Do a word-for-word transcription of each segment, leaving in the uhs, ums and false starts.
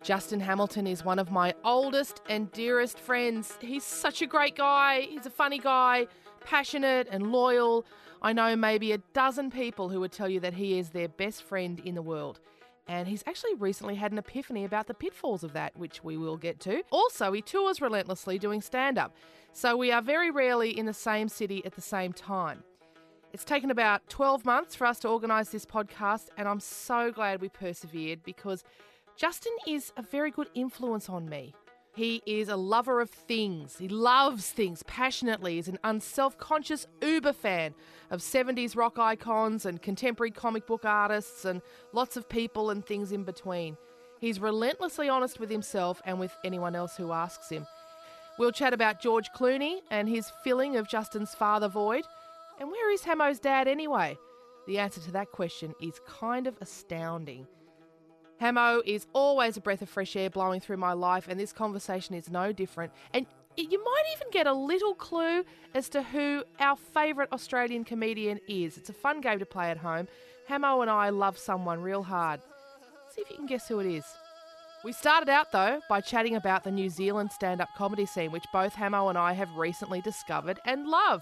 Justin Hamilton is one of my oldest and dearest friends. He's such a great guy. He's a funny guy, passionate and loyal. I know maybe a dozen people who would tell you that he is their best friend in the world. And he's actually recently had an epiphany about the pitfalls of that, which we will get to. Also, he tours relentlessly doing stand-up. So we are very rarely in the same city at the same time. It's taken about twelve months for us to organise this podcast, and I'm so glad we persevered because Justin is a very good influence on me. He is a lover of things. He loves things passionately. He's an unself-conscious uber fan of seventies rock icons and contemporary comic book artists and lots of people and things in between. He's relentlessly honest with himself and with anyone else who asks him. We'll chat about George Clooney and his filling of Justin's father void. And where is Hamo's dad anyway? The answer to that question is kind of astounding. Hamo is always a breath of fresh air blowing through my life, and this conversation is no different. And you might even get a little clue as to who our favourite Australian comedian is. It's a fun game to play at home. Hamo and I love someone real hard. See if you can guess who it is. We started out, though, by chatting about the New Zealand stand-up comedy scene, which both Hamo and I have recently discovered and love.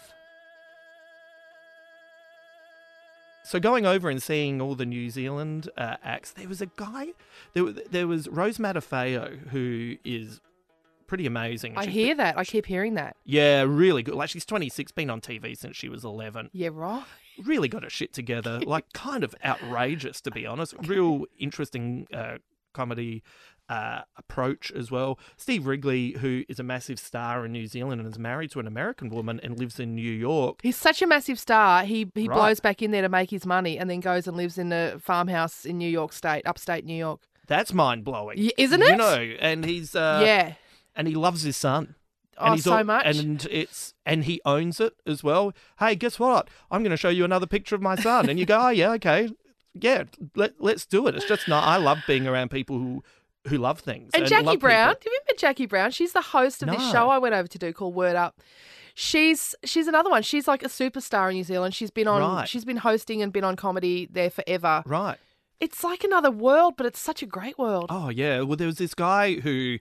So going over and seeing all the New Zealand uh, acts, there was a guy, there, there was Rose Matafeo, who is pretty amazing. I She's hear been, that. I keep hearing that. Yeah, really good. Like, she's twenty-six, been on T V since she was eleven. Yeah, right. Really got her shit together. Like, kind of outrageous, to be honest. Real interesting uh, comedy uh, approach as well. Steve Wrigley, who is a massive star in New Zealand and is married to an American woman and lives in New York. He's such a massive star. He he Right. blows back in there to make his money and then goes and lives in a farmhouse in New York State, upstate New York. That's mind-blowing. Y- isn't it? You know, and he's... Uh, yeah. And he loves his son. Oh, and he's so all- much. And it's and he owns it as well. Hey, guess what? I'm going to show you another picture of my son. And you go, oh, yeah, okay. Yeah, let, let's do it. It's just not... I love being around people who... who love things. And, and Jackie love Brown, people. do you remember Jackie Brown? She's the host of this No. show I went over to do called Word Up. She's she's another one. She's like a superstar in New Zealand. She's been on Right. she's been hosting and been on comedy there forever. Right. It's like another world, but it's such a great world. Oh, yeah. Well, there was this guy who,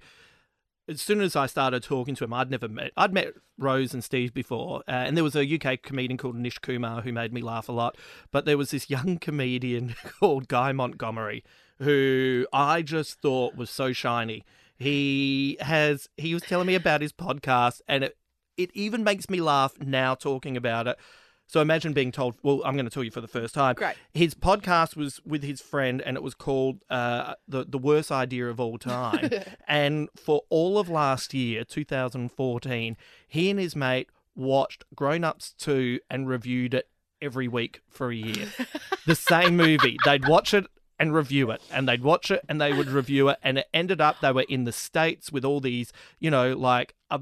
as soon as I started talking to him, I'd never met, I'd met Rose and Steve before, uh, and there was a U K comedian called Nish Kumar who made me laugh a lot, but there was this young comedian called Guy Montgomery who I just thought was so shiny. He has, he was telling me about his podcast, and it, it even makes me laugh now talking about it. So imagine being told, well, I'm going to tell you for the first time. Great. His podcast was with his friend, and it was called uh, the, the Worst Idea of All Time. And for all of last year, two thousand fourteen, he and his mate watched Grown Ups two and reviewed it every week for a year. The same movie. They'd watch it and review it, and they'd watch it and they would review it, and it ended up they were in the States with all these, you know, like a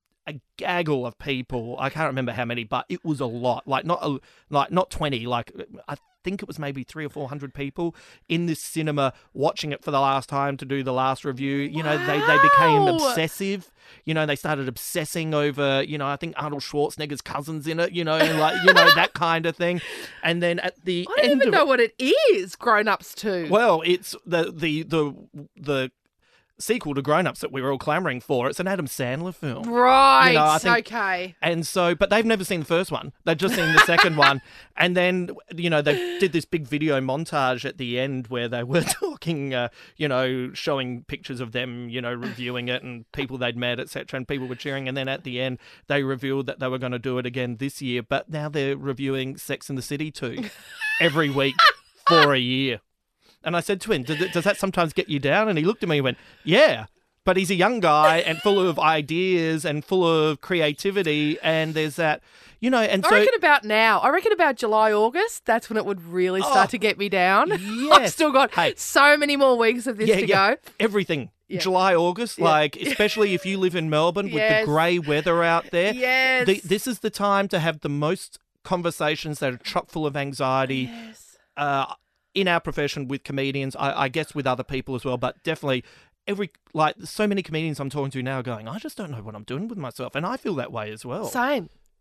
a gaggle of people. I can't remember how many, but it was a lot. Like not a, like not twenty. Like I think it was maybe three or four hundred people in this cinema watching it for the last time to do the last review. You know, they they became Wow. obsessive. You know, they started obsessing over. You know, I think Arnold Schwarzenegger's cousin's in it. You know, like you know that kind of thing. And then at the I don't end even of know it, what it is, Grown Ups too. well, it's the the the the. sequel to Grown Ups that we were all clamouring for. It's an Adam Sandler film. Right, You know, I think- okay. And so, but they've never seen the first one. They've just seen the second one. And then, you know, they did this big video montage at the end where they were talking, uh, you know, showing pictures of them, you know, reviewing it and people they'd met, et cetera. And people were cheering. And then at the end, they revealed that they were going to do it again this year. But now they're reviewing Sex and the City two every week for a year. And I said to him, does, it, does that sometimes get you down? And he looked at me and went, yeah. But he's a young guy and full of ideas and full of creativity. And there's that, you know, and I so... reckon about now. I reckon about July, August. That's when it would really start Oh, to get me down. I've yes. still got Hey. so many more weeks of this yeah, to yeah, go. everything. Yeah. July, August, Yeah. like, especially if you live in Melbourne with Yes. the grey weather out there. Yes. The, this is the time to have the most conversations that are chock full of anxiety. Yes. Uh, in our profession with comedians, I, I guess with other people as well, but definitely every, like, so many comedians I'm talking to now are going, I just don't know what I'm doing with myself. And I feel that way as well. Same.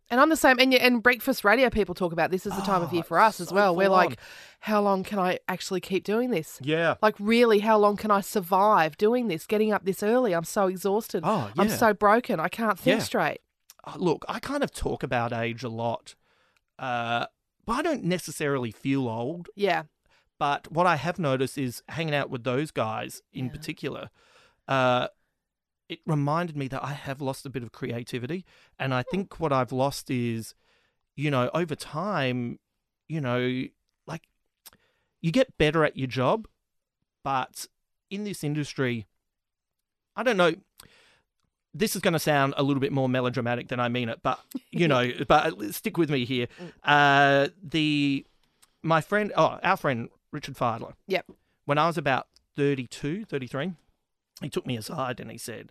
And I'm the same. And, and breakfast radio people talk about this as the time of year for us as so well. We're full like, on. how long can I actually keep doing this? Yeah. Like, really, how long can I survive doing this, getting up this early? I'm so exhausted. Oh, I'm yeah. so broken. I can't think Yeah. straight. Oh, look, I kind of talk about age a lot, uh, but I don't necessarily feel old. Yeah. But what I have noticed is hanging out with those guys in Yeah. particular, uh, it reminded me that I have lost a bit of creativity. And I think what I've lost is, you know, over time, you know, like you get better at your job, but in this industry, I don't know. This is going to sound a little bit more melodramatic than I mean it, but, you know, but stick with me here. Uh, the, my friend, oh, our friend, Richard Fidler. Yep. When I was about thirty-two, thirty-three, he took me aside and he said,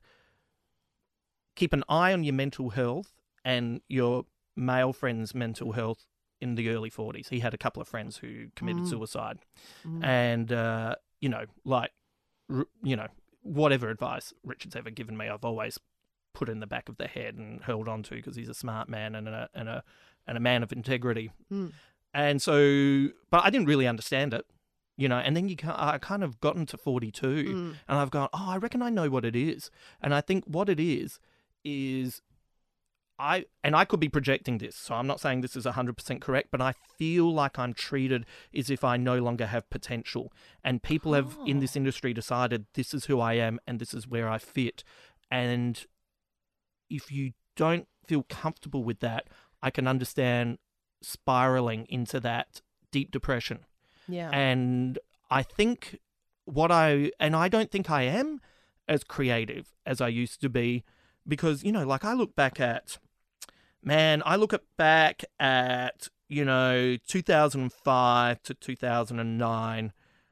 keep an eye on your mental health and your male friend's mental health in the early forties. He had a couple of friends who committed Mm. suicide. Mm. And, uh, you know, like, r- you know, whatever advice Richard's ever given me, I've always put in the back of the head and held on to because he's a smart man and a, and a, and a man of integrity. Mm. And so, but I didn't really understand it, you know, and then you ca- I kind of gotten to forty-two Mm. and I've gone, oh, I reckon I know what it is. And I think what it is, is I, and I could be projecting this, so I'm not saying this is one hundred percent correct, but I feel like I'm treated as if I no longer have potential. And people have in Oh. this industry decided this is who I am and this is where I fit. And if you don't feel comfortable with that, I can understand spiraling into that deep depression. Yeah. And I think what I, and I don't think I am as creative as I used to be because, you know, like I look back at, man, I look at back at, you know, two thousand five to two thousand nine.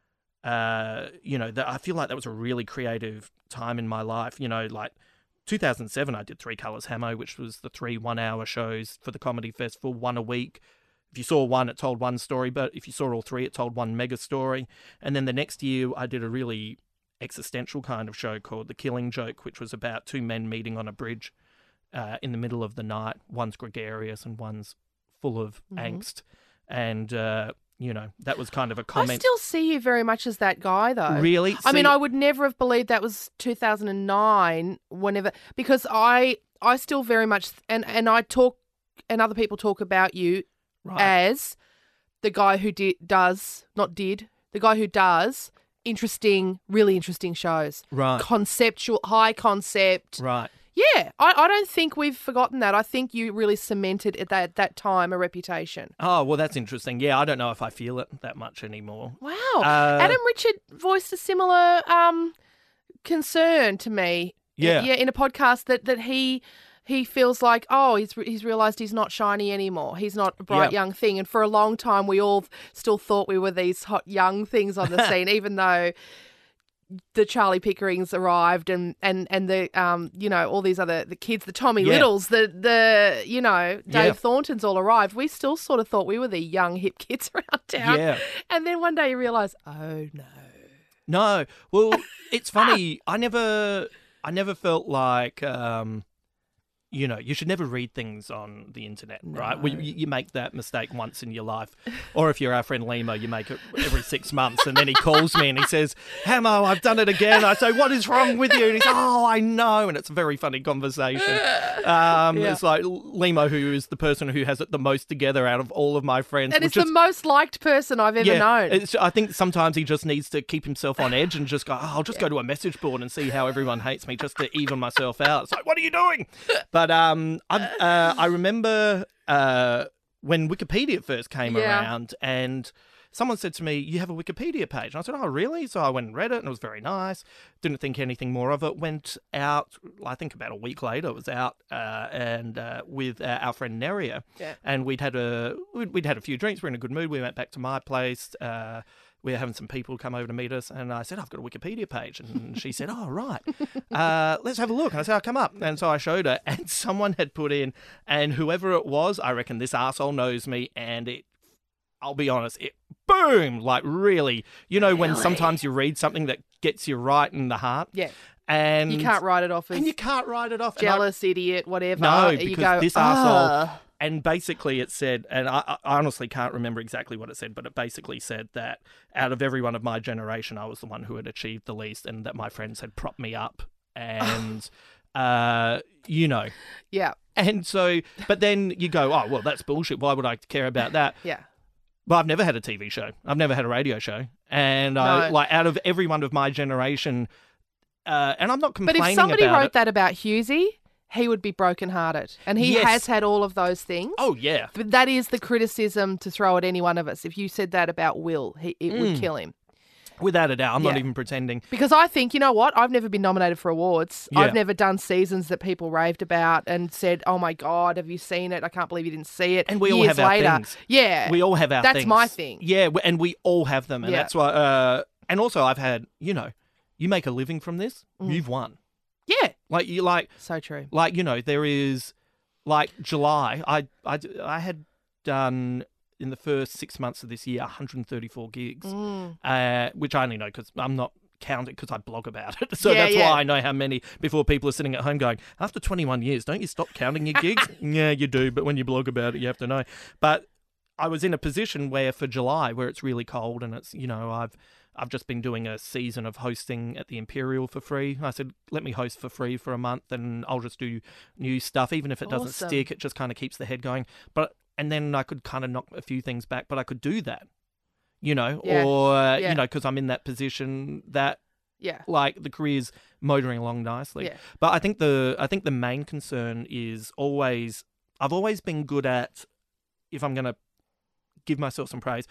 Uh, you know, that I feel like that was a really creative time in my life. You know, like two thousand seven, I did Three Colours Hamo, which was the three one-hour shows for the Comedy Festival, one a week. If you saw one, it told one story, but if you saw all three, it told one mega story. And then the next year, I did a really existential kind of show called The Killing Joke, which was about two men meeting on a bridge uh, in the middle of the night. One's gregarious and one's full of Mhm. angst. And, uh, you know, that was kind of a I comment. still see you very much as that guy, though. Really? I mean, See- I would never have believed that was two thousand nine, whenever, because I I still very much, and, and I talk, and other people talk about you Right. as the guy who did, does, not did, the guy who does interesting, really interesting shows. Right. Conceptual, high concept. Right. Yeah, I, I don't think we've forgotten that. I think you really cemented at that, that time a reputation. Oh, well, that's interesting. Yeah, I don't know if I feel it that much anymore. Wow. Uh, Adam Richard voiced a similar um, concern to me. Yeah. Yeah, in a podcast that, that he he feels like, oh, he's he's realised he's not shiny anymore. He's not a bright Yeah. young thing. And for a long time, we all still thought we were these hot young things on the scene, even though the Charlie Pickerings arrived and, and, and the um you know all these other the kids, the Tommy Yeah. Littles, the the you know Dave Yeah. Thorntons all arrived. We still sort of thought we were the young hip kids around town. Yeah. And then one day you realise, oh no. No. Well, it's funny. I never I never felt like um you know, you should never read things on the internet, right? Well, No. you, you make that mistake once in your life. Or if you're our friend Lima, you make it every six months. And then he calls me and he says, Hamo, I've done it again. I say, what is wrong with you? And he says, oh, I know. And it's a very funny conversation. Um, Yeah. It's like Limo, who is the person who has it the most together out of all of my friends. And which it's is- the most liked person I've ever known. It's, I think sometimes he just needs to keep himself on edge and just go, oh, I'll just go to a message board and see how everyone hates me just to even myself out. It's like, what are you doing? But um, I, uh, I remember uh, when Wikipedia first came Yeah. around and someone said to me, you have a Wikipedia page. And I said, oh, really? So I went and read it and it was very nice. Didn't think anything more of it. Went out, I think about a week later, it was out uh, and uh, with uh, our friend Neria. Yeah. And we'd had a we'd, we'd had a few drinks. We were in a good mood. We went back to my place. Uh, we were having some people come over to meet us. And I said, I've got a Wikipedia page. And she said, oh, right. Uh, let's have a look. And I said, I'll come up. And so I showed her. And someone had put in, and whoever it was, I reckon this arsehole knows me. And it, I'll be honest, it boom, like really. You know, when Really? sometimes you read something that gets you right in the heart. Yeah. And You can't write it off as and you can't write it off. And I- jealous, idiot, whatever. No, You because go, this "Ah." arsehole And basically it said, and I, I honestly can't remember exactly what it said, but it basically said that out of everyone of my generation, I was the one who had achieved the least, and that my friends had propped me up. And, uh, you know. Yeah. And so, but then you go, oh, well, that's bullshit. Why would I care about that? Yeah. But I've never had a T V show. I've never had a radio show. And I, No. like out of everyone of my generation, uh, and I'm not But complaining if somebody about wrote it. that about Hughesy, he would be brokenhearted. And he Yes. has had all of those things. Oh, yeah. But that is the criticism to throw at any one of us. If you said that about Will, he, it would Mm. kill him. Without a doubt. I'm not Yeah. even pretending. Because I think, you know what? I've never been nominated for awards. Yeah. I've never done seasons that people raved about and said, oh my God, have you seen it? I can't believe you didn't see it. And we all Years have our later. things. Yeah. We all have our That's things. my thing. Yeah, w- and we all have them. And Yeah. that's why, uh, and also I've had, you know, you make a living from this, Mm. you've won. Yeah. Like, you like, So true. like, you know, there is, like, July, I, I, I had done, in the first six months of this year, one hundred thirty-four gigs, Mm. uh, which I only know because I'm not counting because I blog about it. So Yeah, that's yeah. why I know how many before people are sitting at home going, after twenty-one years, don't you stop counting your gigs? Yeah, you do. But when you blog about it, you have to know. But I was in a position where for July, where it's really cold and it's, you know, I've I've just been doing a season of hosting at the Imperial for free. I said, let me host for free for a month and I'll just do new stuff. Even if it doesn't Awesome. stick, it just kind of keeps the head going. But and then I could kind of knock a few things back, but I could do that, you know, Yeah. or, uh, Yeah. you know, because I'm in that position that Yeah. like the career's motoring along nicely. Yeah. But I think the I think the main concern is always I've always been good at, if I'm going to give myself some praise,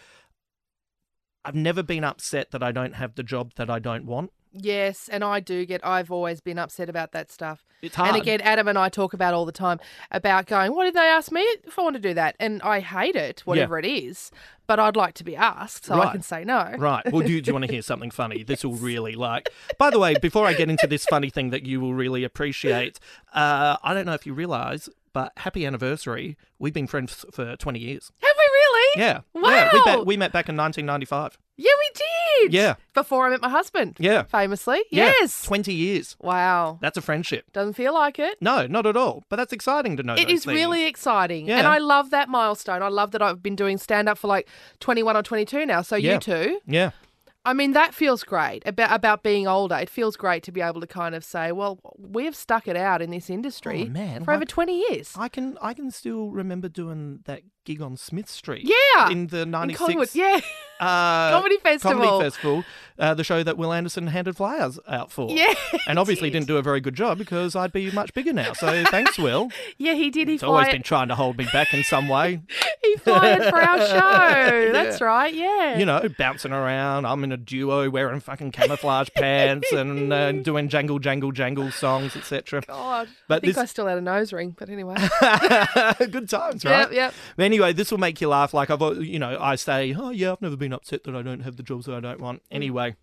I've never been upset that I don't have the job that I don't want. Yes, and I do get, I've always been upset about that stuff. It's hard. And again, Adam and I talk about all the time about going, what did they ask me if I want to do that? And I hate it, whatever it is, but I'd like to be asked so I Right. can say no. Right. Well, do, do you want to hear something funny? This will really like. By the way, before I get into this funny thing that you will really appreciate, uh, I don't know if you realise, but happy anniversary. We've been friends for twenty years. Have we really? Yeah. Yeah. We, Wow. met, we met back in nineteen ninety-five. Yeah, we did. Yeah. Before I met my husband. Yeah. Famously. Yeah. Yes. twenty years. Wow. That's a friendship. Doesn't feel like it. No, not at all. But that's exciting to know. It those is things. really exciting. Yeah. And I love that milestone. I love that I've been doing stand up for like twenty-one or twenty-two now. So Yeah. you too. Yeah. I mean, that feels great about about being older. It feels great to be able to kind of say, well, we've stuck it out in this industry Oh, man, for over like- twenty years. I can I can still remember doing that gig on Smith Street. Yeah. In the In ninety-six Collingwood. Yeah. uh, Comedy Festival. Comedy Festival, uh, the show that Will Anderson handed flowers out for. Yeah. And obviously he did. didn't do a very good job because I'd be much bigger now. So thanks, Will. Yeah, he did. He He's always fired, been trying to hold me back in some way. he fired for our show. That's right. Yeah. You know, bouncing around. I'm in a duo wearing fucking camouflage pants and uh, doing jangle, jangle, jangle songs, et cetera. God. But I think this- I still had a nose ring, but anyway. Good times, right? Yep, yep. But anyway, this will make you laugh. Like I've, al- you know, I say, oh yeah, I've never been upset that I don't have the jobs that I don't want. Anyway,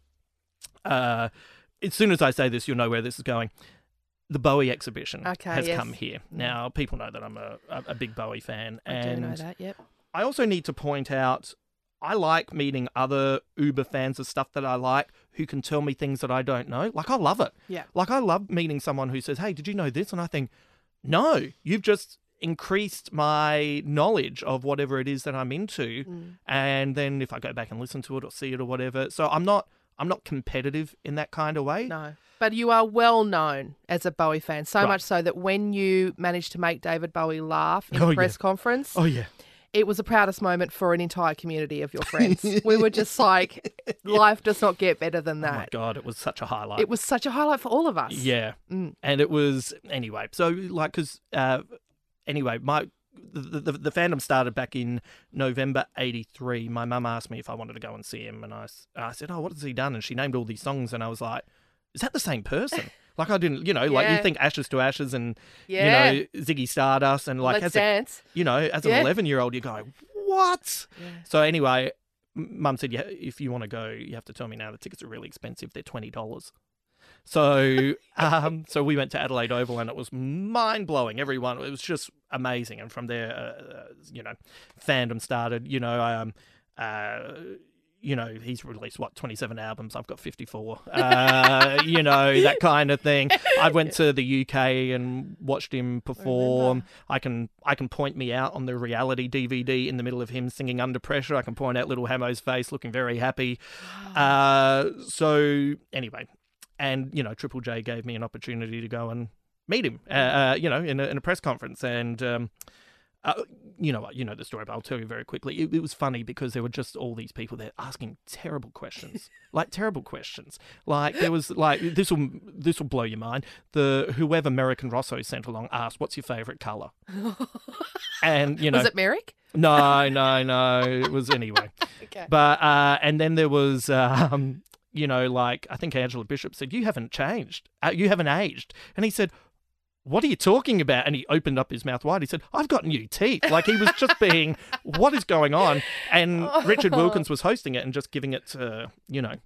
uh, as soon as I say this, you'll know where this is going. The Bowie exhibition Okay, has yes. come here. Now, people know that I'm a, a, a big Bowie fan, I and do know that. Yep. I also need to point out, I like meeting other Uber fans of stuff that I like who can tell me things that I don't know. Like, I love it. Yeah. Like, I love meeting someone who says, hey, did you know this? And I think, no, you've just increased my knowledge of whatever it is that I'm into. Mm. And then if I go back and listen to it or see it or whatever. So I'm not, I'm not competitive in that kind of way. No. But you are well known as a Bowie fan, so Right. much so that when you managed to make David Bowie laugh in Oh, the yeah. press conference, Oh, yeah. it was the proudest moment for an entire community of your friends. We were just like, life does not get better than Oh, my that. God, it was such a highlight. It was such a highlight for all of us. Yeah. Mm. And it was, anyway, so like, because, uh, anyway, my, the, the, the fandom started back in November eighty-three. My mum asked me if I wanted to go and see him, and I, s- I said, oh, what has he done? And she named all these songs, and I was like, is that the same person? Like, I didn't, you know, like Yeah. you think Ashes to Ashes and, Yeah. you know, Ziggy Stardust, and like, Let's as a, dance. you know, as an Yeah. eleven-year-old, you go, what? Yeah. So anyway, m- Mum said, yeah, if you want to go, you have to tell me now. The tickets are really expensive. They're twenty dollars. So, um, so we went to Adelaide Oval, and it was mind blowing. Everyone, it was just amazing. And from there, uh, uh, you know, fandom started. You know, um, uh, you know, he's released, what, twenty-seven albums. I've got fifty-four. Uh, you know, that kind of thing. I went to the U K and watched him perform. I, I can I can point me out on the reality D V D in the middle of him singing Under Pressure. I can point out little Hamo's face looking very happy. Uh, so, anyway. And, you know, Triple J gave me an opportunity to go and meet him, uh, you know, in a, in a press conference. And... Um, Uh, you know what? You know the story, but I'll tell you very quickly. It, it was funny because there were just all these people there asking terrible questions, like terrible questions. Like there was like this will this will blow your mind. The whoever Merrick and Rosso sent along asked, "What's your favourite colour?" And you know, was it Merrick? No, no, no. It was anyway. Okay. But uh, and then there was. Um, you know, like I think Angela Bishop said, "You haven't changed. Uh, you haven't aged," and he said, "What are you talking about?" And he opened up his mouth wide. He said, "I've got new teeth." Like he was just being, what is going on? And Richard Wilkins was hosting it and just giving it to, you know,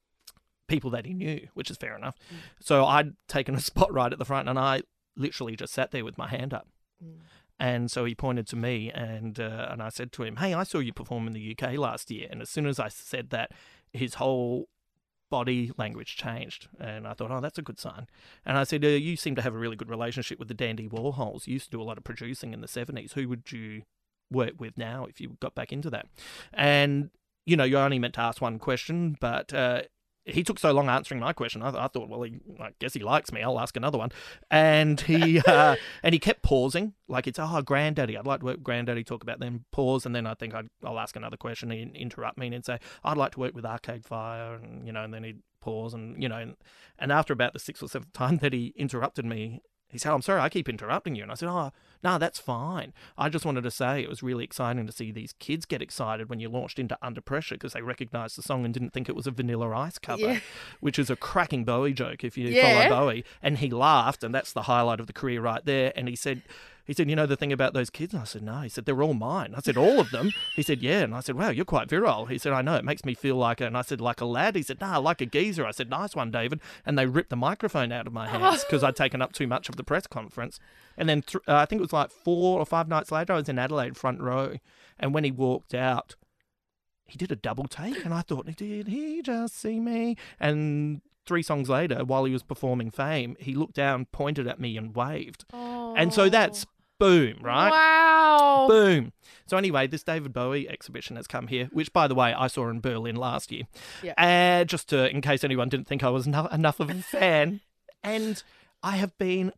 people that he knew, which is fair enough. So I'd taken a spot right at the front and I literally just sat there with my hand up. Mm. And so he pointed to me and uh, and I said to him, "Hey, I saw you perform in the U K last year." And as soon as I said that, his whole body language changed, and I thought, oh, that's a good sign. And I said, uh, you seem to have a really good relationship with the Dandy Warhols. You used to do a lot of producing in the seventies. Who would you work with now if you got back into that? And, you know, you're only meant to ask one question, but uh, he took so long answering my question. I, I thought, well, he, I guess he likes me. I'll ask another one. And he uh, and he kept pausing, like it's, oh, Granddaddy. I'd like to work with Granddaddy, talk about them, pause, and then I think I'd, I'll ask another question. He'd interrupt me and say, I'd like to work with Arcade Fire, and, you know, and then he'd pause, and, you know, and, and after about the sixth or seventh time that he interrupted me, he said, I'm sorry, I keep interrupting you. And I said, oh, no, that's fine. I just wanted to say it was really exciting to see these kids get excited when you launched into Under Pressure because they recognised the song and didn't think it was a Vanilla Ice cover, yeah. which is a cracking Bowie joke if you yeah. follow Bowie. And he laughed, and that's the highlight of the career right there. And he said... He said, you know the thing about those kids? And I said, no. He said, they're all mine. I said, all of them? He said, yeah. And I said, wow, you're quite virile. He said, I know. It makes me feel like a... And I said, like a lad? He said, nah, like a geezer. I said, nice one, David. And they ripped the microphone out of my hands because I'd taken up too much of the press conference. And then th- uh, I think it was like four or five nights later, I was in Adelaide front row. And when he walked out, he did a double take. And I thought, did he just see me? And... Three songs later, while he was performing Fame, he looked down, pointed at me and waved. Oh. And so that's boom, right? Wow. Boom. So anyway, this David Bowie exhibition has come here, which, by the way, I saw in Berlin last year. Yeah. And just to, in case anyone didn't think I was no- enough of a fan. And I have been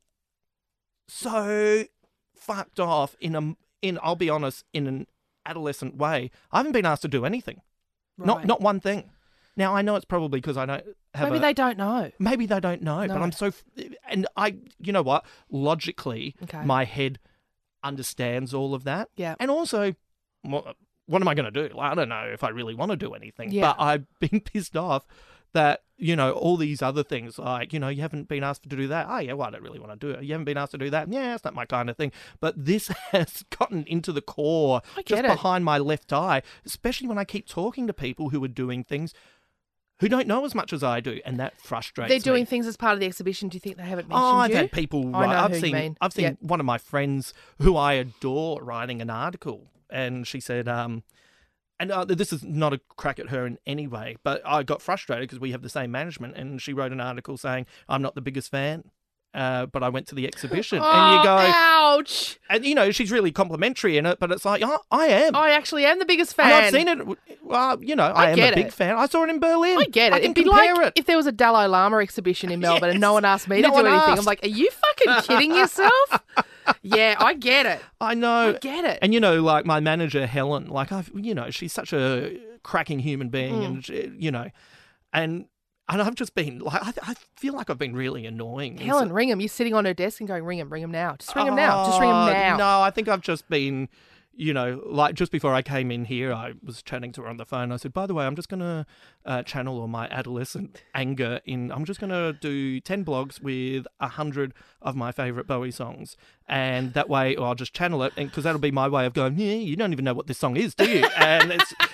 so fucked off in, a, in I'll be honest, in an adolescent way. I haven't been asked to do anything. Right. Not not one thing. Now, I know it's probably because I don't have Maybe a, they don't know. Maybe they don't know, No. but I'm so... And I, you know what? Logically, Okay. my head understands all of that. Yeah. And also, what, what am I going to do? Like, I don't know if I really want to do anything. Yeah. But I've been pissed off that, you know, all these other things, like, you know, you haven't been asked to do that. Oh, yeah, well, I don't really want to do it. You haven't been asked to do that. Yeah, it's not my kind of thing. But this has gotten into the core, I get just it. behind my left eye, especially when I keep talking to people who are doing things who don't know as much as I do, and that frustrates me. They're doing things as part of the exhibition. Do you think they haven't mentioned Oh, I've you? had people I write. know I've who you seen. mean. I've seen Yep. one of my friends who I adore writing an article, and she said, um, and uh, this is not a crack at her in any way, but I got frustrated because we have the same management, and she wrote an article saying I'm not the biggest fan. Uh, but I went to the exhibition, Oh, and you go, ouch! and you know she's really complimentary in it, but it's like, oh, I am. I actually am the biggest fan. And I've seen it. Well, you know, I, I am get a big it. fan. I saw it in Berlin. I get it. I can It'd be compare like it. if there was a Dalai Lama exhibition in Melbourne and no Yes. one asked me No to do one anything. asked. I'm like, are you fucking kidding yourself? Yeah, I get it. I know. I get it. And, you know, like my manager, Helen, like, I've, you know, she's such a cracking human being Mm. and, she, you know, and and I've just been, like, I, I feel like I've been really annoying. And Helen, so- ring him. You're sitting on her desk and going, ring him, ring him now. Just ring him now. Just ring him Oh, now. No, I think I've just been, you know, like just before I came in here, I was chatting to her on the phone. I said, by the way, I'm just going to uh, channel all my adolescent anger in, I'm just going to do ten blogs with a hundred of my favourite Bowie songs. And that way, or I'll just channel it, because that'll be my way of going, yeah, you don't even know what this song is, do you? And it's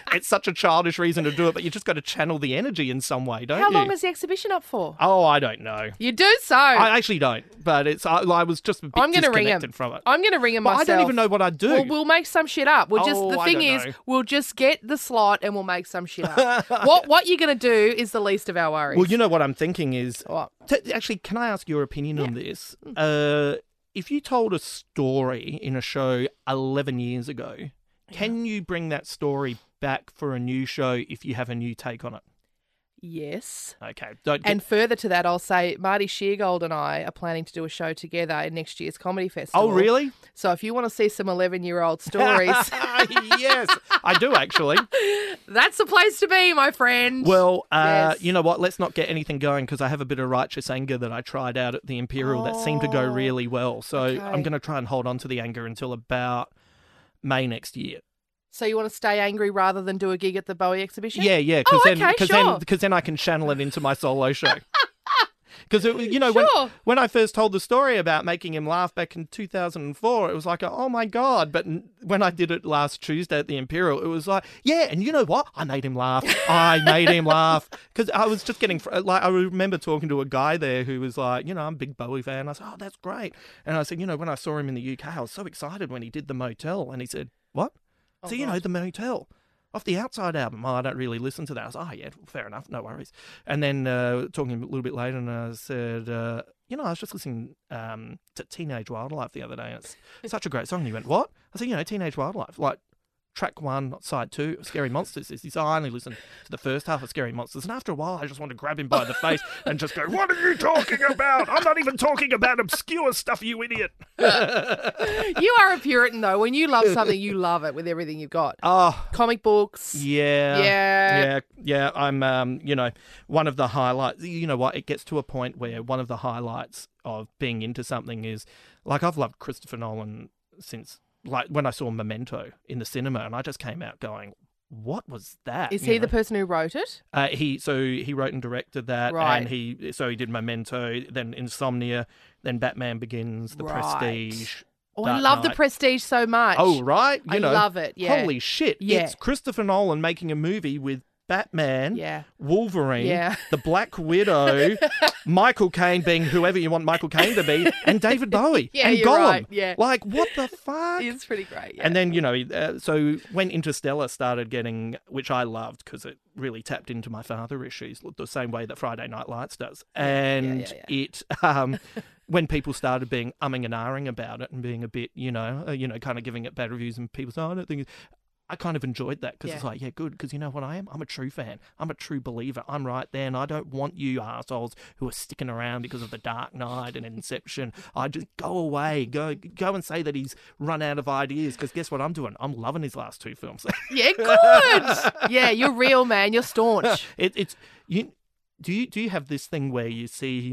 it's such a childish reason to do it, but you just got to channel the energy in some way, don't How you? long is the exhibition up for? Oh, I don't know. You do so. I actually don't, but it's I, I was just a bit I'm gonna ring him. disconnected from it. I'm going to ring him But myself. I don't even know what I'd do. Well, we'll make some shit up. We'll just Oh, the I thing don't is, know. we'll just get the slot and we'll make some shit up. what what you're going to do is the least of our worries. Well, you know what I'm thinking is... What? T- actually, can I ask your opinion on this? Uh, if you told a story in a show eleven years ago, can you bring that story back for a new show if you have a new take on it? Yes. Okay. Don't get... And further to that, I'll say Marty Sheargold and I are planning to do a show together in next year's comedy festival. Oh, really? So if you want to see some eleven-year-old stories, yes, I do actually. that's the place to be, my friend. Well, uh, Yes. you know what? Let's not get anything going because I have a bit of righteous anger that I tried out at the Imperial that seemed to go Oh, really well. So okay. I'm going to try and hold on to the anger until about May next year. So you want to stay angry rather than do a gig at the Bowie exhibition? Yeah, yeah. Because Oh, then, okay, cause sure. then, cause then I can channel it into my solo show. Because, you know, when, Sure. when I first told the story about making him laugh back in two thousand four, it was like, oh, my God. But n- when I did it last Tuesday at the Imperial, it was like, yeah, and you know what? I made him laugh. I made him laugh. Because I was just getting, fr- like, I remember talking to a guy there who was like, you know, I'm a big Bowie fan. I said, oh, that's great. And I said, you know, when I saw him in the U K, I was so excited when he did The Motel. And he said, what? Oh, so, you know, God. The Motel. Off the Outside album. Oh, I don't really listen to that. I was, oh, yeah, fair enough. No worries. And then uh, talking a little bit later, and I said, uh, you know, I was just listening um, to Teenage Wildlife the other day. And it's such a great song. And he went, what? I said, you know, Teenage Wildlife. Like, track one, side two, of Scary Monsters. He said, I only listened to the first half of Scary Monsters. And after a while, I just wanted to grab him by the face and just go, what are you talking about? I'm not even talking about obscure stuff, you idiot. You are a Puritan, though. When you love something, you love it with everything you've got. Oh, Comic books. yeah. Yeah. Yeah, yeah. I'm, um, you know, one of the highlights, you know what, it gets to a point where one of the highlights of being into something is, like, I've loved Christopher Nolan since, like, when I saw Memento in the cinema, and I just came out going, what was that? Is You he the know? person who wrote it? Uh, he so he wrote and directed that, Right. and he so he did Memento, then Insomnia, then Batman Begins, The Right. Prestige. Oh, I Dark love The Knight. Prestige so much. Oh, right, you I know, love it. Yeah. holy shit! Yeah. It's Christopher Nolan making a movie with Batman, Yeah. Wolverine, Yeah. the Black Widow, Michael Caine being whoever you want Michael Caine to be, and David Bowie Yeah, and you're Gollum. right, yeah. Like, what the fuck? It's pretty great. Yeah. And then, you know, uh, so when Interstellar started getting, which I loved because it really tapped into my father issues the same way that Friday Night Lights does. And yeah, yeah. it, um, when people started being umming and ahhing about it and being a bit, you know, uh, you know, kind of giving it bad reviews and people say, oh, I don't think it's, I kind of enjoyed that because it's Yeah. like, yeah, good, because you know what I am? I'm a true fan. I'm a true believer. I'm right there, and I don't want you assholes who are sticking around because of The Dark Knight and Inception. I just go away. Go go and say that he's run out of ideas because guess what I'm doing? I'm loving his last two films. Yeah, good. Yeah, you're real, man. You're staunch. it, it's you. Do you do you have this thing where you see,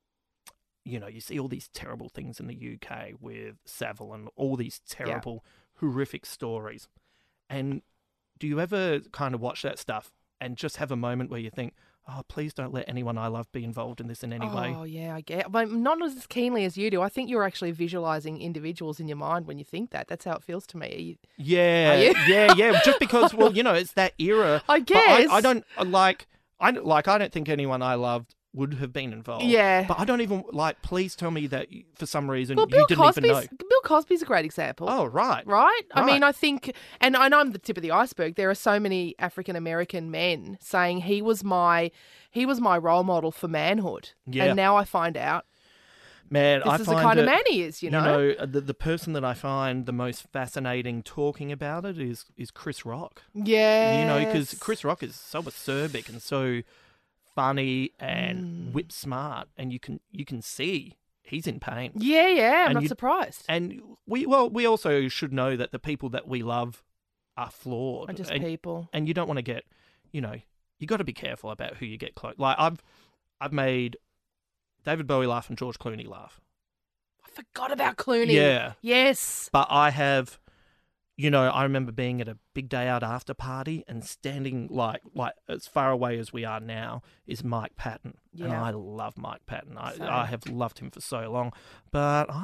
you know, you see all these terrible things in the U K with Savile and all these terrible, horrific stories, and do you ever kind of watch that stuff and just have a moment where you think, oh, please don't let anyone I love be involved in this in any way? Oh, yeah, I get but not as keenly as you do. I think you're actually visualising individuals in your mind when you think that. That's how it feels to me. Are you- Yeah, Are you? yeah, yeah. Just because, well, you know, it's that era. I But guess. I, I don't uh, like. I don't- like. I don't think anyone I loved would have been involved. Yeah. But I don't even like. Please tell me that you- for some reason Well, you Bill didn't Cosby's, even know. Bill Cosby's a great example. Oh, right. Right? I Right. mean, I think, and, and I'm the tip of the iceberg. There are so many African American men saying he was my, he was my role model for manhood. Yeah. And now I find out Man, this I is the find kind of it- man he is. You know. uh, the the person that I find the most fascinating talking about it is is Chris Rock. Yeah. You know, because Chris Rock is so acerbic and so funny and Mm. whip smart, and you can you can see he's in pain. Yeah, yeah. I'm And not you- surprised. And we well, we also should know that the people that we love are flawed. Are just and, people. and you don't want to get, you know, you got to be careful about who you get close. Like I've, I've made David Bowie laugh and George Clooney laugh. I forgot about Clooney. Yeah. Yes. But I have, you know, I remember being at a big day out after party and standing like like as far away as we are now is Mike Patton, and Yeah. I love Mike Patton. I Same. I have loved him for so long, but I've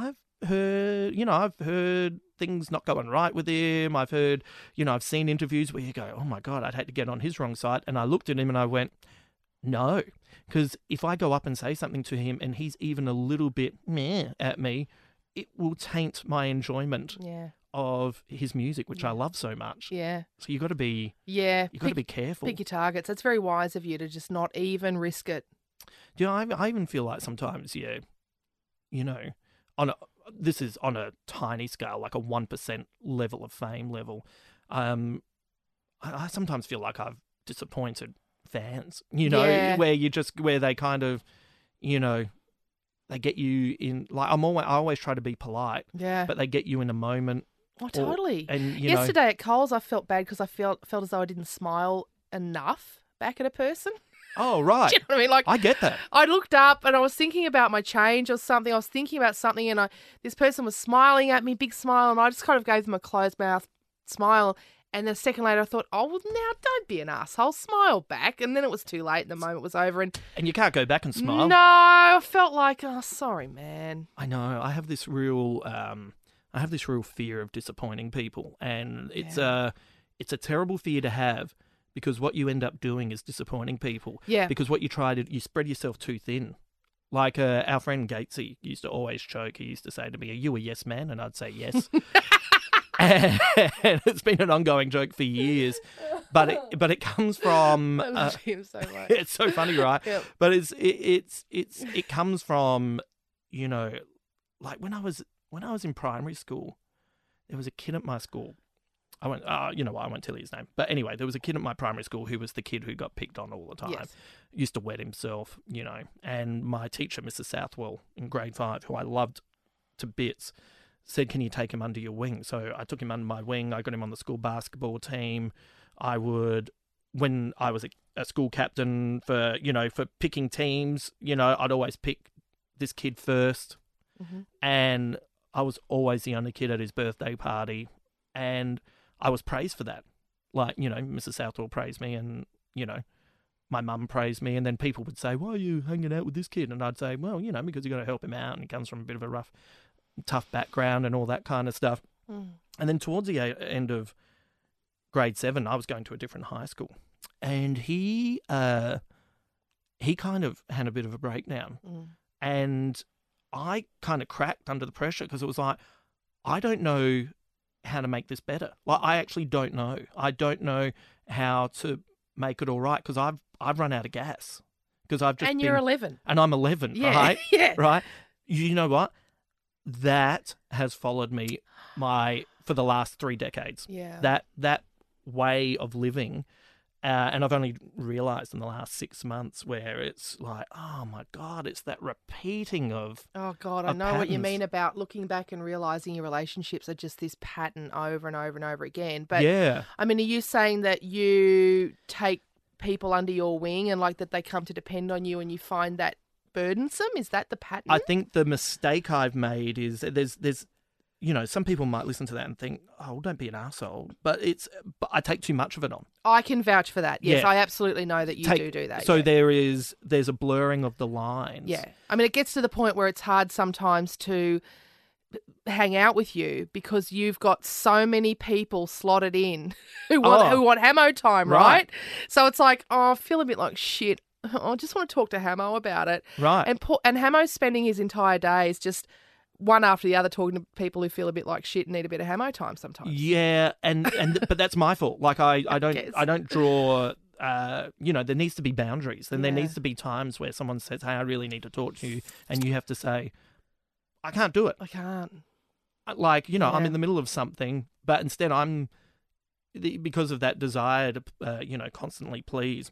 heard, you know, I've heard things not going right with him. I've heard, you know, I've seen interviews where you go, oh my God, I'd hate to get on his wrong side. And I looked at him and I went, no, because if I go up and say something to him and he's even a little bit meh at me, it will taint my enjoyment Yeah. of his music, which Yeah. I love so much. Yeah. So you got to be, Yeah. you got to Pick- be careful. Pick your targets. It's very wise of you to just not even risk it. Do you know, I, I even feel like sometimes, yeah, you know, on a, this is on a tiny scale, like a one percent level of fame level. Um, I, I sometimes feel like I've disappointed fans, you know, Yeah. where you just, where they kind of, you know, they get you in, like, I'm always, I always try to be polite, Yeah. but they get you in a moment. oh, or- totally. And, you know, Yesterday at Coles, I felt bad because I felt felt as though I didn't smile enough back at a person. oh, right. Do you know what I mean? Like, I get that. I looked up and I was thinking about my change or something. I was thinking about something, and I this person was smiling at me, big smile, and I just kind of gave them a closed mouth smile. And then a second later, I thought, oh, well, now don't be an asshole. Smile back. And then it was too late and the moment was over. And And you can't go back and smile. no, I felt like, oh, sorry, man. I know. I have this real, um, I have this real fear of disappointing people, and it's Yeah. a, it's a terrible fear to have, because what you end up doing is disappointing people. Yeah. Because what you try to, you spread yourself too thin. Like uh, our friend Gatesy used to always joke. He used to say to me, "Are you a yes man?" And I'd say yes. And it's been an ongoing joke for years, but it, but it comes from. I Uh, love him so much. it's so funny, right? Yep. But it's it, it's it's it comes from, you know, like when I was when I was in primary school, there was a kid at my school. I won't, uh, you know, what, I won't tell you his name. But anyway, there was a kid at my primary school who was the kid who got picked on all the time. Yes. Used to wet himself, you know. And my teacher, Missus Southwell, in grade five, who I loved to bits, said, "Can you take him under your wing?" So I took him under my wing. I got him on the school basketball team. I would, when I was a, a school captain for, you know, for picking teams, you know, I'd always pick this kid first. Mhm. And I was always the only kid at his birthday party. And I was praised for that. Like, you know, Missus Southwell praised me, and, you know, my mum praised me. And then people would say, "Why are you hanging out with this kid?" And I'd say, well, you know, because you got to help him out. And he comes from a bit of a rough, tough background and all that kind of stuff. Mm. And then towards the a- end of grade seven, I was going to a different high school. And he, uh, he kind of had a bit of a breakdown. Mm. And I kind of cracked under the pressure, because it was like, I don't know how to make this better. Like, I actually don't know. I don't know how to make it all right, because I've I've run out of gas. Because I've just And been, you're eleven. and I'm eleven, Yeah. right? yeah. Right? You know what? That has followed me my for the last three decades. Yeah. That that way of living. Uh, and I've only realised in the last six months where it's like, oh my God, it's that repeating of, Oh, God, I of know what you patterns. mean about looking back and realising your relationships are just this pattern over and over and over again. But, yeah. I mean, are you saying that you take people under your wing and, like, that they come to depend on you and you find that burdensome? Is that the pattern? I think the mistake I've made is there's, there's, you know, some people might listen to that and think, oh, don't be an arsehole. But it's, but I take too much of it on. I can vouch for that. Yes, Yeah. I absolutely know that you Take- do do that. So yeah. there is, there's a blurring of the lines. Yeah. I mean, it gets to the point where it's hard sometimes to hang out with you because you've got so many people slotted in who want Oh. who want Hamo time, right? Right. So it's like, oh, I feel a bit like shit. I just want to talk to Hamo about it. Right. And Paul, and Hamo's spending his entire days just one after the other talking to people who feel a bit like shit and need a bit of Hamo time sometimes. Yeah, and and but that's my fault. Like I, I don't guess. I don't draw. Uh, you know, there needs to be boundaries. Then there Yeah. needs to be times where someone says, "Hey, I really need to talk to you," and you have to say, "I can't do it." I can't. Like, you know, I'm Yeah. in the middle of something, but instead I'm the- because of that desire to, uh, you know, constantly please,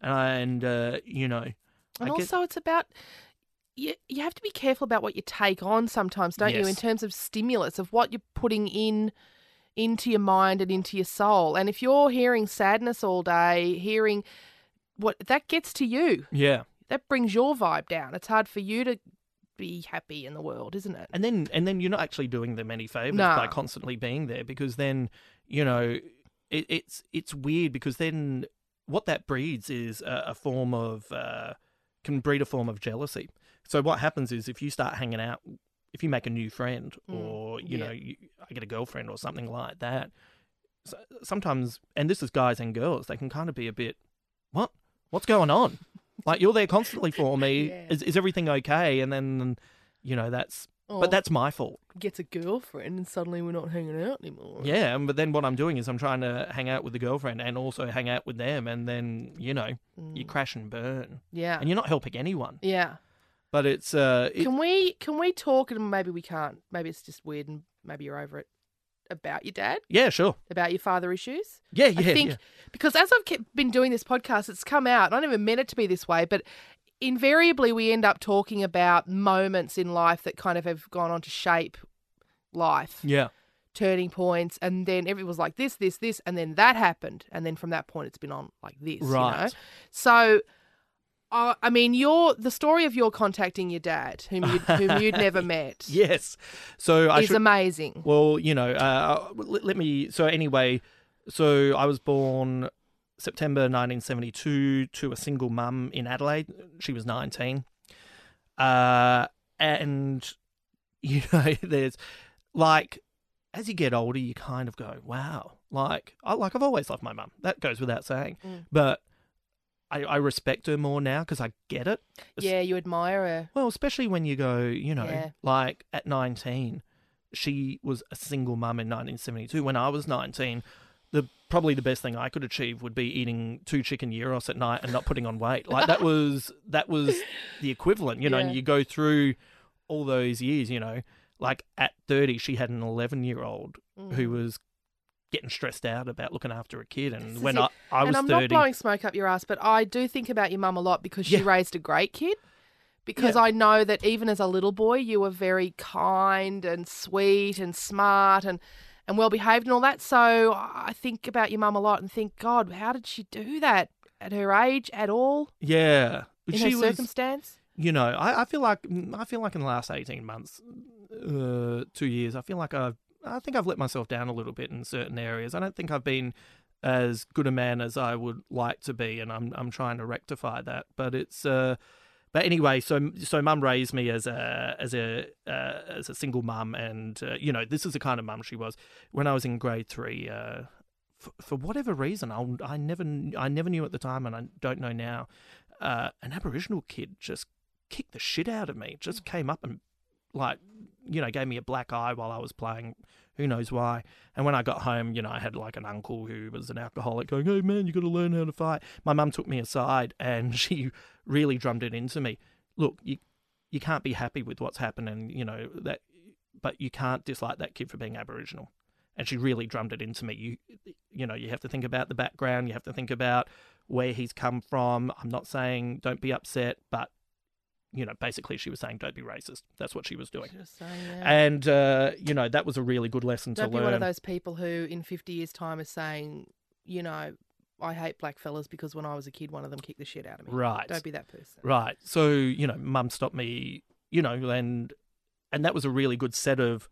and uh, you know, And I get- also, it's about you. You have to be careful about what you take on sometimes, don't you? Yes. In terms of stimulus of what you're putting in into your mind and into your soul. And if you're hearing sadness all day, hearing what that gets to you, yeah. that brings your vibe down. It's hard for you to be happy in the world, isn't it? And then and then you're not actually doing them any favors No. by constantly being there, because then, you know, it, it's it's weird, because then what that breeds is a, a form of uh, can breed a form of jealousy. So what happens is if you start hanging out if you make a new friend Mm, or, you yeah. know, you, I get a girlfriend or something like that, so, sometimes, and this is guys and girls, they can kind of be a bit, what? What's going on? Like, you're there constantly for me. Yeah. Is, is everything okay? And then, you know, that's, Or but that's my fault. gets a girlfriend and suddenly we're not hanging out anymore. Yeah, but then what I'm doing is I'm trying to hang out with the girlfriend and also hang out with them, and then, you know, Mm. you crash and burn. Yeah. And you're not helping anyone. Yeah. But it's... uh, it, Can we can we talk, and maybe we can't, maybe it's just weird and maybe you're over it, about your dad, Yeah, sure. about your father issues? Yeah, yeah, I think, yeah. because as I've kept, been doing this podcast, it's come out, and I never meant it to be this way, but invariably we end up talking about moments in life that kind of have gone on to shape life, Yeah. turning points, and then everyone was like this, this, this, and then that happened, and then from that point it's been on like this, you know? Right. So, uh, I mean, your the story of your contacting your dad, whom you whom you'd never met, Yes. So I is should... amazing. Well, you know, uh, let, let me... So anyway, so I was born September nineteen seventy-two to a single mum in Adelaide. She was nineteen. Uh, and, you know, there's, like, as you get older, you kind of go, wow. Like, I, like I've always loved my mum. That goes without saying. Mm. But I, I respect her more now because I get it. Yeah, you admire her. Well, especially when you go, you know, Yeah. like at nineteen, she was a single mum in nineteen seventy-two. When I was nineteen, the probably the best thing I could achieve would be eating two chicken gyros at night and not putting on weight. Like that was that was the equivalent, you know. Yeah. And you go through all those years, you know. Like at thirty, she had an eleven-year-old who was getting stressed out about looking after a kid, and This is when it. I, I was and I'm thirty, not blowing smoke up your ass, but I do think about your mum a lot because she Yeah. raised a great kid. Because Yeah. I know that even as a little boy, you were very kind and sweet and smart and, and well behaved and all that. So I think about your mum a lot and think, God, how did she do that at her age at all yeah, in she her was. circumstance? You know, I, I feel like I feel like in the last eighteen months, uh, two years, I feel like I've I think I've let myself down a little bit in certain areas. I don't think I've been as good a man as I would like to be, and I'm I'm trying to rectify that. But it's uh, but anyway, so so mum raised me as a as a uh, as a single mum, and uh, you know, this is the kind of mum she was. When I was in grade three, uh, for, for whatever reason, I I never I never knew at the time, and I don't know now. Uh, an Aboriginal kid just kicked the shit out of me. Just came up and, like, you know, gave me a black eye while I was playing. Who knows why? And when I got home, you know, I had like an uncle who was an alcoholic going, "Hey man, you got to learn how to fight." My mum took me aside and she really drummed it into me. Look, you you can't be happy with what's happening, you know, that, but you can't dislike that kid for being Aboriginal. And she really drummed it into me. You you know, you have to think about the background. You have to think about where he's come from. I'm not saying don't be upset, but, you know, basically she was saying don't be racist. That's what she was doing. Just saying, yeah. And, uh, you know, that was a really good lesson Don't to be learn. one of those people who in fifty years' time is saying, you know, I hate black fellas because when I was a kid, one of them kicked the shit out of me. Right. Don't be that person. Right. So, you know, mum stopped me, you know, and and that was a really good set of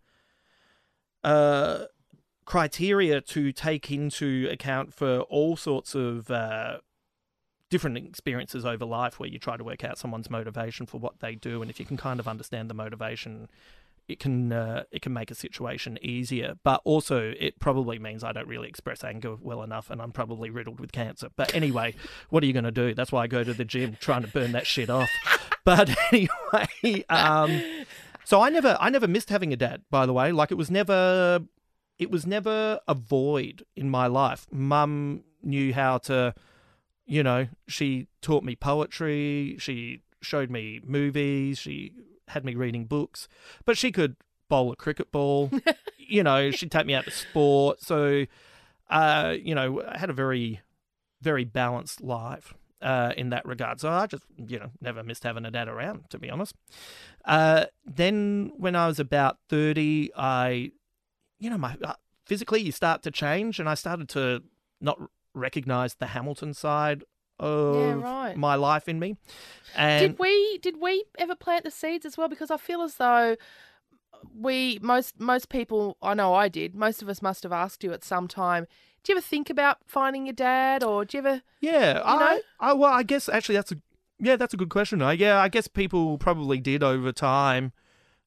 uh, criteria to take into account for all sorts of uh, different experiences over life where you try to work out someone's motivation for what they do. And if you can kind of understand the motivation, it can uh, it can make a situation easier. But also it probably means I don't really express anger well enough and I'm probably riddled with cancer. But anyway, what are you going to do? That's why I go to the gym, trying to burn that shit off. But anyway, um, so I never I never missed having a dad, by the way. Like it was never it was never a void in my life. Mum knew how to, you know, she taught me poetry, she showed me movies, she had me reading books, but she could bowl a cricket ball. You know, she'd take me out to sport. So, uh, you know, I had a very, very balanced life uh, in that regard. So I just, you know, never missed having a dad around, to be honest. Uh, then when I was about thirty, I, you know, my uh, physically you start to change, and I started to not recognize the Hamilton side of Yeah, right. my life in me. And Did we did we ever plant the seeds as well? Because I feel as though we most most people, I know I did. Most of us must have asked you at some time. Do you ever think about finding your dad, or do you ever? Yeah, I, know? I, well, I guess actually that's a, yeah, that's a good question. I, yeah, I guess people probably did over time.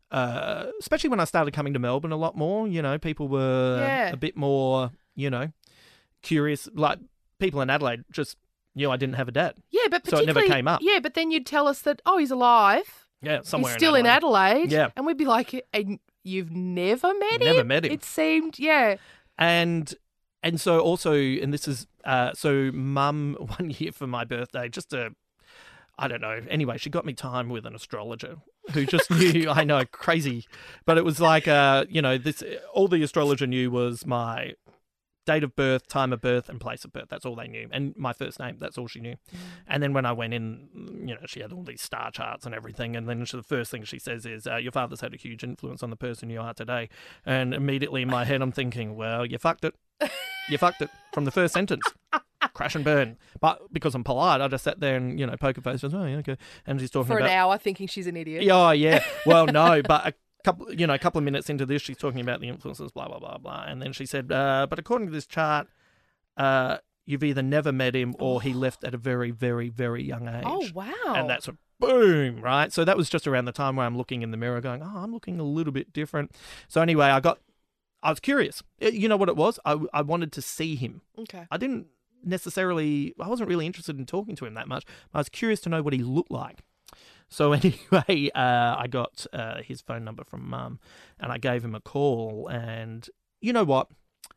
uh, especially when I started coming to Melbourne a lot more, you know, people were Yeah. a bit more, you know, curious. Like people in Adelaide just knew I didn't have a dad. Yeah, but So it never particularly, came up. Yeah, but then you'd tell us that, oh, he's alive. Yeah, somewhere He's still in in Adelaide. Adelaide. Yeah. And we'd be like, and you've never met him? Never met him. It seemed, yeah. And and so also, and this is, uh, so mum, one year for my birthday, just a, I don't know. Anyway, she got me time with an astrologer who just knew, I know, crazy. But it was like, uh, you know, this, all the astrologer knew was my date of birth, time of birth, and place of birth. That's all they knew. And my first name, that's all she knew. Mm. And then when I went in, you know, she had all these star charts and everything. And then she, the first thing she says is, uh, your father's had a huge influence on the person you are today. And immediately in my head, I'm thinking, well, you fucked it. You fucked it from the first sentence. Crash and burn. But because I'm polite, I just sat there and, you know, poker face. Oh, yeah, okay. And she's talking For about... an hour thinking she's an idiot. Oh, yeah. Well, no, but... A, couple, you know, a couple of minutes into this, she's talking about the influences, blah, blah, blah, blah. And then she said, uh, but according to this chart, uh, you've either never met him or he left at a very, very, very young age. Oh, wow. And that's a boom, right? So that was just around the time where I'm looking in the mirror going, oh, I'm looking a little bit different. So anyway, I got, I was curious. You know what it was? I, I wanted to see him. Okay. I didn't necessarily, I wasn't really interested in talking to him that much. I was curious to know what he looked like. So anyway, uh, I got uh, his phone number from Mum and I gave him a call. And you know what?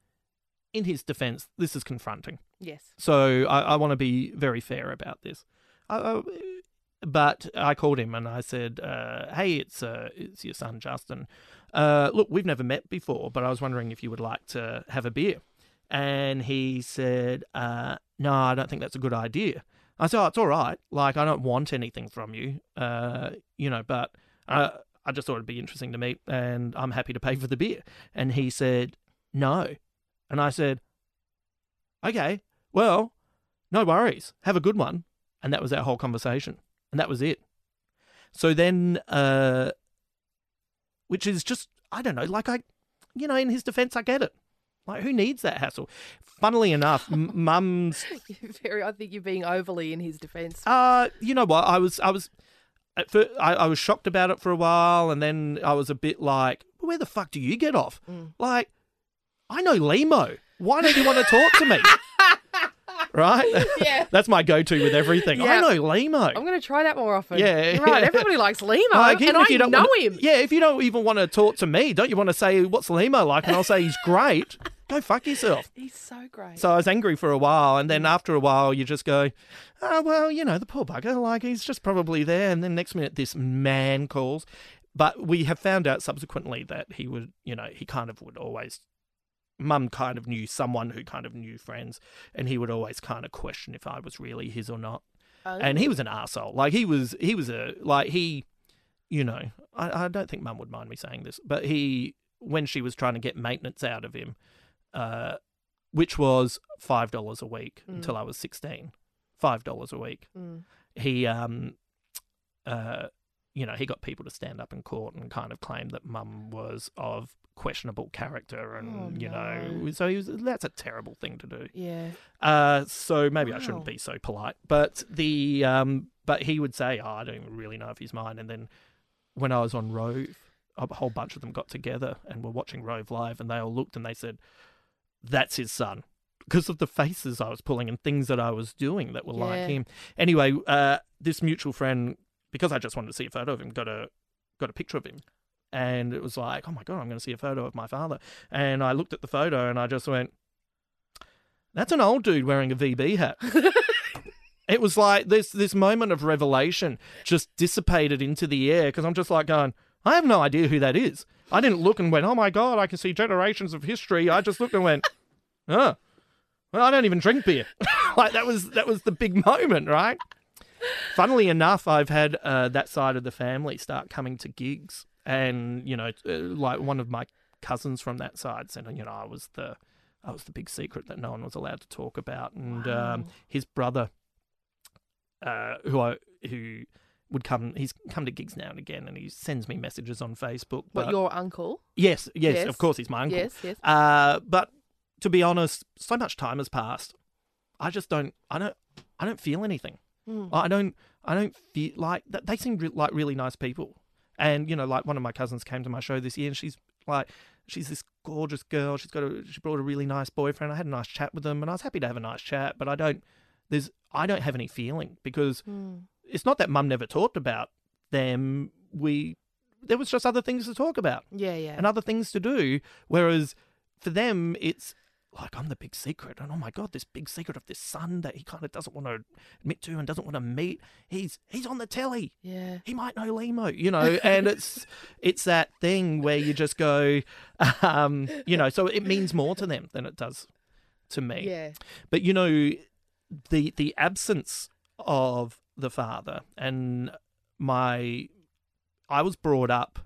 In his defense, this is confronting. Yes. So I, I want to be very fair about this. I, I, but I called him and I said, uh, hey, it's uh, it's your son, Justin. Uh, look, we've never met before, but I was wondering if you would like to have a beer. And he said, uh, no, I don't think that's a good idea. I said, oh, it's all right. Like, I don't want anything from you, uh, you know, but uh, I just thought it'd be interesting to meet and I'm happy to pay for the beer. And he said, no. And I said, okay, well, no worries. Have a good one. And that was our whole conversation. And that was it. So then, uh, which is just, I don't know, like I, you know, in his defense, I get it. Like, who needs that hassle? Funnily enough, m- Mum's... Very, I think you're being overly in his defence. Uh, you know what? I was, I was, at first, I, I was shocked about it for a while, and then I was a bit like, where the fuck do you get off? Mm. Like, I know Limo. Why don't you want to talk to me? Right? Yeah. That's my go-to with everything. Yeah. I know Limo. I'm going to try that more often. Yeah. You're right. Everybody likes Limo, like, and I you don't know wanna, him. Yeah, if you don't even want to talk to me, don't you want to say, what's Limo like? And I'll say, he's great. Go fuck yourself. He's so great. So I was angry for a while, and then after a while, you just go, oh, well, you know, the poor bugger, like, he's just probably there. And then next minute, this man calls. But we have found out subsequently that he would, you know, he kind of would always... Mum kind of knew someone who kind of knew friends, and he would always kind of question if I was really his or not. Oh. And he was an arsehole. Like, he was, he was a, like, he, you know, I, I don't think Mum would mind me saying this, but he, when she was trying to get maintenance out of him, uh, which was five dollars a week mm. until I was sixteen, five dollars a week, mm. he, um, uh, you know, he got people to stand up in court and kind of claim that Mum was of questionable character, and oh, you know, no. so he was, that's a terrible thing to do. Yeah. Uh, so maybe wow. I shouldn't be so polite, but the um, but he would say, "Oh, I don't even really know if he's mine." And then when I was on Rove, a whole bunch of them got together and were watching Rove live, and they all looked and they said, "That's his son," because of the faces I was pulling and things that I was doing that were yeah. like him. Anyway, uh, this mutual friend, because I just wanted to see a photo of him, got a got a picture of him. And it was like, oh my God, I'm going to see a photo of my father. And I looked at the photo and I just went, that's an old dude wearing a V B hat. It was like this this moment of revelation just dissipated into the air, because I'm just like going, I have no idea who that is. I didn't look and went, oh my God, I can see generations of history. I just looked and went, oh, well, I don't even drink beer. Like, that was that was the big moment, right? Funnily enough, I've had uh, that side of the family start coming to gigs. And, you know, like one of my cousins from that side said, you know, I was the I was the big secret that no one was allowed to talk about. And wow. um, his brother, uh, who I, who would come, he's come to gigs now and again, and he sends me messages on Facebook. But, but your uncle? Yes, yes, yes, of course, he's my uncle. Yes, yes. Uh, but to be honest, so much time has passed. I just don't, I don't, I don't feel anything. Mm. I don't, I don't feel like that. They seem re- like really nice people. And, you know, like one of my cousins came to my show this year and she's like, she's this gorgeous girl. She's got a, she brought a really nice boyfriend. I had a nice chat with them and I was happy to have a nice chat, but I don't, there's, I don't have any feeling because Mm. it's not that mum never talked about them. We, there was just other things to talk about Yeah, yeah. and other things to do. Whereas for them, it's like, I'm the big secret. And oh my God, this big secret of this son that he kind of doesn't want to admit to and doesn't want to meet. He's, he's on the telly. Yeah. He might know Limo, you know, and it's it's that thing where you just go, um, you know, so it means more to them than it does to me. Yeah. But, you know, the the absence of the father and my, I was brought up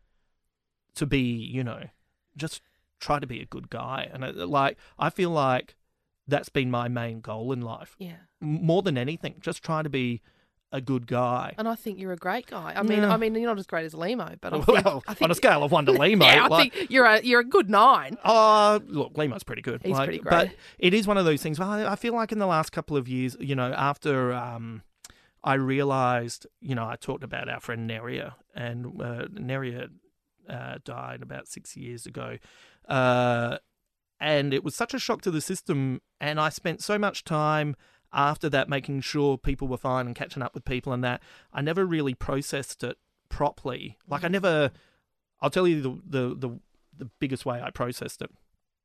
to be, you know, just try to be a good guy. And it, like, I feel like that's been my main goal in life. Yeah. M- More than anything, just try to be a good guy. And I think you're a great guy. I mean, Yeah. I mean, you're not as great as Limo, but I think, Well, I think on a scale of one to Limo, yeah, I like, think you're a you're a good nine. Uh, look, Limo's pretty good. He's like, pretty great. But it is one of those things. I, I feel like in the last couple of years, you know, after um, I realised, you know, I talked about our friend Neria, and uh, Neria uh, died about six years ago. Uh, and it was such a shock to the system, and I spent so much time after that making sure people were fine and catching up with people and that. I never really processed it properly. Like I never, I'll tell you the, the, the, the biggest way I processed it.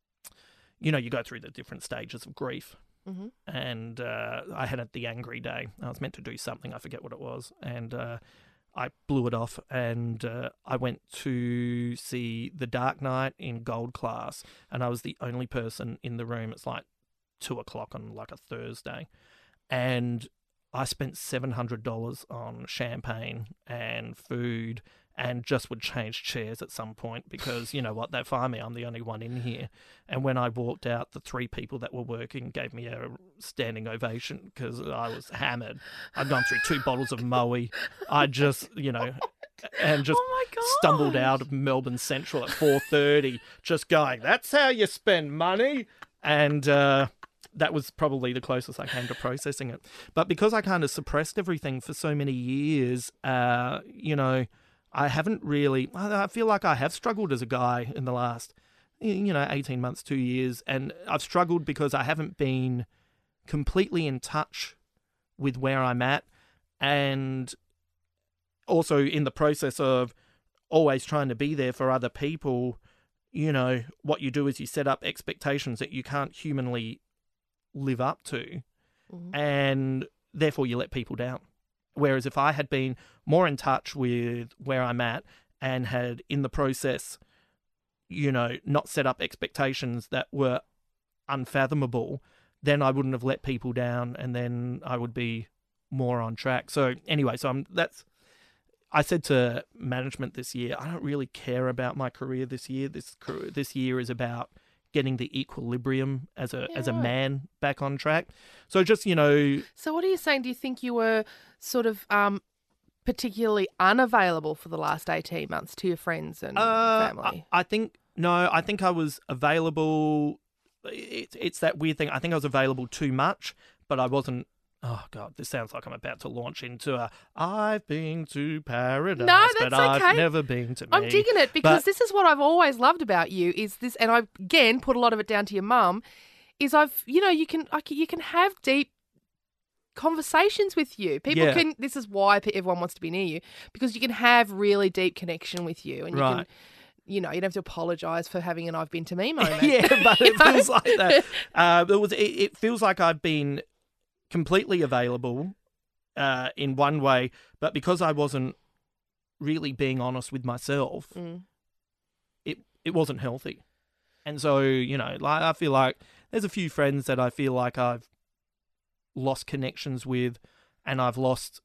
You know, you go through the different stages of grief. Mm-hmm. And uh, I had it the angry day. I was meant to do something. I forget what it was. And uh, I blew it off. And uh, I went to see The Dark Knight in gold class. And I was the only person in the room. It's like two o'clock on like a Thursday. And I spent seven hundred dollars on champagne and food and just would change chairs at some point because, you know what, they fire me. I'm the only one in here. And when I walked out, the three people that were working gave me a standing ovation because I was hammered. I'd gone through two bottles of Moe. I just, you know, and just Oh my God. stumbled out of Melbourne Central at four thirty just going, that's how you spend money. And uh, that was probably the closest I came to processing it. But because I kind of suppressed everything for so many years, uh, you know, I haven't really, I feel like I have struggled as a guy in the last, you know, eighteen months, two years. And I've struggled because I haven't been completely in touch with where I'm at. And also in the process of always trying to be there for other people, you know, what you do is you set up expectations that you can't humanly live up to. Mhm. And therefore you let people down. Whereas if I had been more in touch with where I'm at and had in the process, you know, not set up expectations that were unfathomable, then I wouldn't have let people down and then I would be more on track. So anyway, so I'm, that's, I said to management this year, I don't really care about my career this year. This career, this year is about getting the equilibrium as a Yeah, as a right. man back on track. So just, you know, So what are you saying? Do you think you were sort of um, particularly unavailable for the last eighteen months to your friends and Uh, family? I, I think no. I think I was available. It's it's that weird thing. I think I was available too much, but I wasn't. Oh God, this sounds like I'm about to launch into a. I've been to paradise, No, but that's I've okay. never been to me. I'm digging it because But- this is what I've always loved about you is this, and I again put a lot of it down to your mum. Is I've you know you can I can, you can have deep conversations with you. People Yeah. can. This is why pe- everyone wants to be near you because you can have really deep connection with you, and you can. Right. You know, you don't have to apologise for having an "I've been to me" moment. yeah, but You it know? feels like that. Uh, it was. It, it feels like I've been completely available uh, in one way, but because I wasn't really being honest with myself, Mm. it it wasn't healthy. And so, you know, like I feel like there's a few friends that I feel like I've lost connections with, and I've lost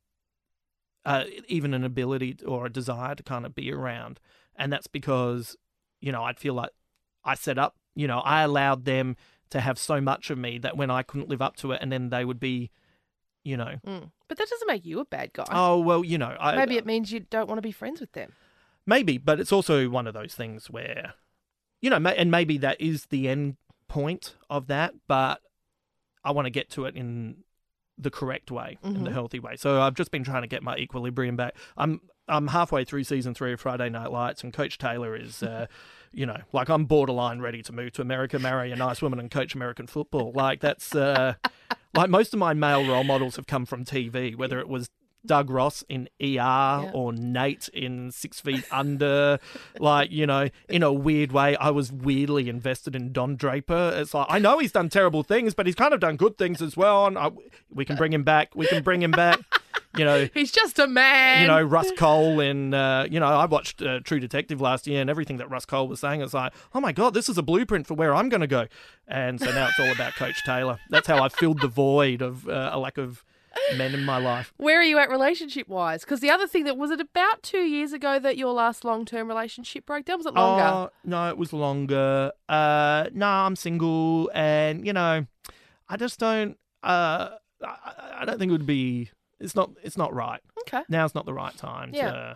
uh, even an ability or a desire to kind of be around. And that's because, you know, I'd feel like I set up, you know, I allowed them to have so much of me that when I couldn't live up to it, and then they would be, you know, Mm. But that doesn't make you a bad guy. oh, well, you know, I, Maybe it means you don't want to be friends with them. Maybe, but it's also one of those things where, you know, ma- and maybe that is the end point of that, but I want to get to it in the correct way, in the Mhm. healthy way. So I've just been trying to get my equilibrium back. I'm I'm halfway through season three of Friday Night Lights, and Coach Taylor is, uh, you know, like I'm borderline ready to move to America, marry a nice woman, and coach American football. Like that's uh, like most of my male role models have come from T V, whether it was Doug Ross in E R Yeah. or Nate in Six Feet Under. Like, you know, in a weird way, I was weirdly invested in Don Draper. It's like, I know he's done terrible things, but he's kind of done good things as well. And I, we can bring him back. We can bring him back. You know, He's just a man. you know, Russ Cole in, uh, you know, I watched uh, True Detective last year, and everything that Russ Cole was saying, it's like, oh my God, this is a blueprint for where I'm going to go. And so now it's all about Coach Taylor. That's how I filled the void of uh, a lack of men in my life. Where are you at relationship-wise? Because the other thing that was it about two years ago that your last long-term relationship broke down? Was it longer? Oh, no, it was longer. Uh, no, I'm single, and, you know, I just don't, uh, I, I don't think it would be, it's not, it's not right. Okay. Now's not the right time Yeah. to,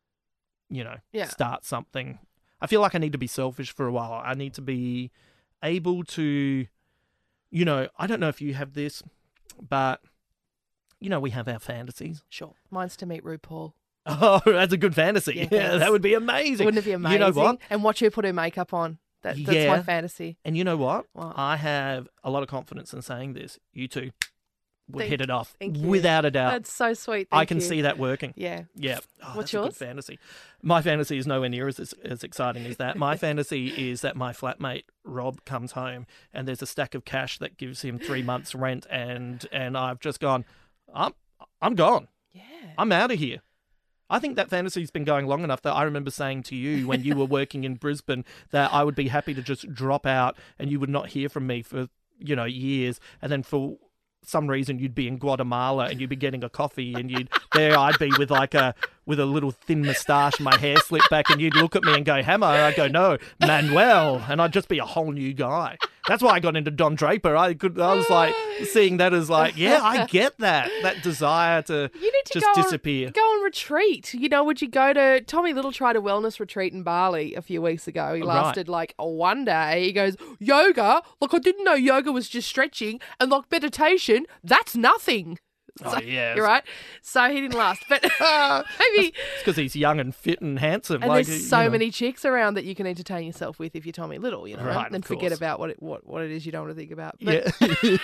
you know, Yeah. start something. I feel like I need to be selfish for a while. I need to be able to, you know, I don't know if you have this, but, you know, we have our fantasies. Sure. Mine's to meet RuPaul. Oh, that's a good fantasy. Yeah, Yeah, thanks. that would be amazing. Wouldn't it be amazing? You know what? And watch her put her makeup on. That, that's Yeah. my fantasy. And you know what? What? I have a lot of confidence in saying this. You two would Thank- hit it off thank you. without a doubt. That's so sweet. I Thank can you. see that working. Yeah. Yeah. Oh, What's that's yours? a good fantasy. My fantasy is nowhere near as, as, as exciting as that. My fantasy is that my flatmate Rob comes home and there's a stack of cash that gives him three months' rent, and and I've just gone, I'm I'm gone. Yeah. I'm out of here. I think that fantasy's been going long enough that I remember saying to you when you were working in Brisbane that I would be happy to just drop out and you would not hear from me for, you know, years, and then for some reason you'd be in Guatemala and you'd be getting a coffee, and you'd there I'd be with like a with a little thin moustache, my hair slicked back, and you'd look at me and go, Hammer, and I'd go, no, Manuel, and I'd just be a whole new guy. That's why I got into Don Draper. I could I was like seeing that as like, yeah, I get that. That desire to You need to just go disappear. On, go on retreat. You know, would you go to Tommy Little tried a wellness retreat in Bali a few weeks ago. He Right. lasted like a one day. He goes, yoga? Look, I didn't know yoga was just stretching, and like meditation, that's nothing. Oh, yeah. You're right. So he didn't last. But maybe It's because he's young and fit and handsome. and like, there's you so know. many chicks around that you can entertain yourself with if you're Tommy Little, you know, Right, and of forget course. about what it what, what it is you don't want to think about. But,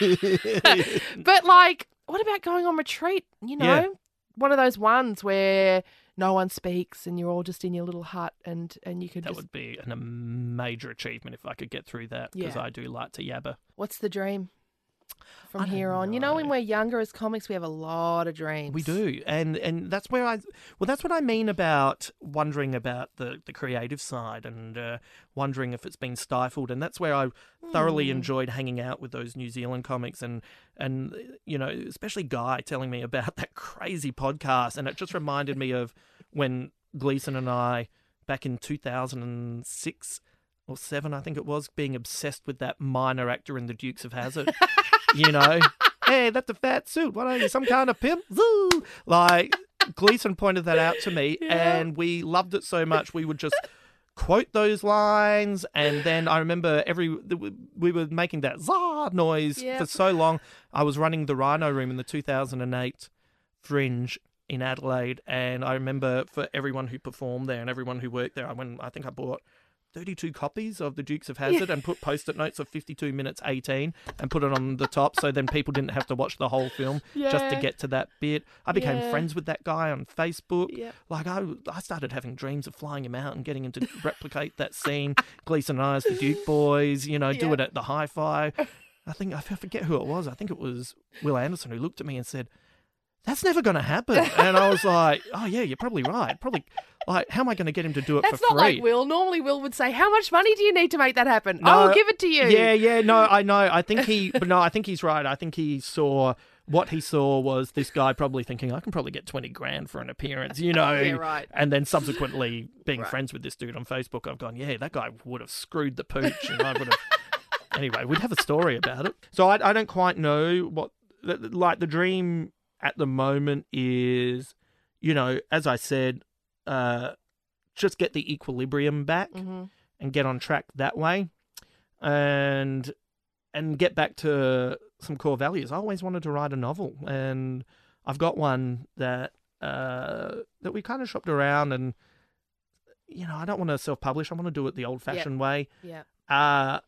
Yeah. but like, what about going on retreat? You know, Yeah. one of those ones where no one speaks and you're all just in your little hut and and you can That just. would be an, a major achievement if I could get through that, because Yeah. I do like to yabba. What's the dream from I don't here on? You know, when know. we're younger as comics, we have a lot of dreams. We do, and and that's where I well, that's what I mean about wondering about the, the creative side, and uh, wondering if it's been stifled. And that's where I thoroughly Hmm. enjoyed hanging out with those New Zealand comics, and and you know, especially Guy telling me about that crazy podcast, and it just reminded me of when Gleason and I back in two thousand six or seven, I think it was, being obsessed with that minor actor in The Dukes of Hazzard. You know, hey, that's a fat suit. What are you, some kind of pimp? Zoo! Like, Gleason pointed that out to me, Yeah. and we loved it so much we would just quote those lines. And then I remember every we were making that zah noise Yep. for so long. I was running the Rhino Room in the two thousand eight Fringe in Adelaide, and I remember for everyone who performed there and everyone who worked there, I went. I think I bought thirty-two copies of the Dukes of Hazzard and put post-it notes of fifty-two minutes eighteen and put it on the top, so then people didn't have to watch the whole film just to Yeah. get to that bit. I became Yeah. friends with that guy on Facebook. Yeah. Like, I, I started having dreams of flying him out and getting him to replicate that scene. Gleason and I as the Duke Boys, you know, do Yeah. it at the Hi-Fi. I think, I forget who it was. I think it was Will Anderson who looked at me and said, that's never going to happen. And I was like, oh, yeah, you're probably right. Probably, like, how am I going to get him to do it That's for not free? like Will. Normally, Will would say, "How much money do you need to make that happen? No, I'll give it to you." Yeah, yeah, no, I know. I think he, but no, I think he's right. I think he saw, what he saw was this guy probably thinking, I can probably get twenty grand for an appearance, you know? Yeah, right. And then subsequently being Right. friends with this dude on Facebook, I've gone, yeah, that guy would have screwed the pooch, and I would have. Anyway, we'd have a story about it. So I, I don't quite know what, like, the dream at the moment is, you know, as I said, uh, just get the equilibrium back hmm and get on track that way, and and get back to some core values. I always wanted to write a novel, and I've got one that uh, that we kind of shopped around, and you know, I don't want to self-publish. I want to do it the old-fashioned way. Yeah. Uh,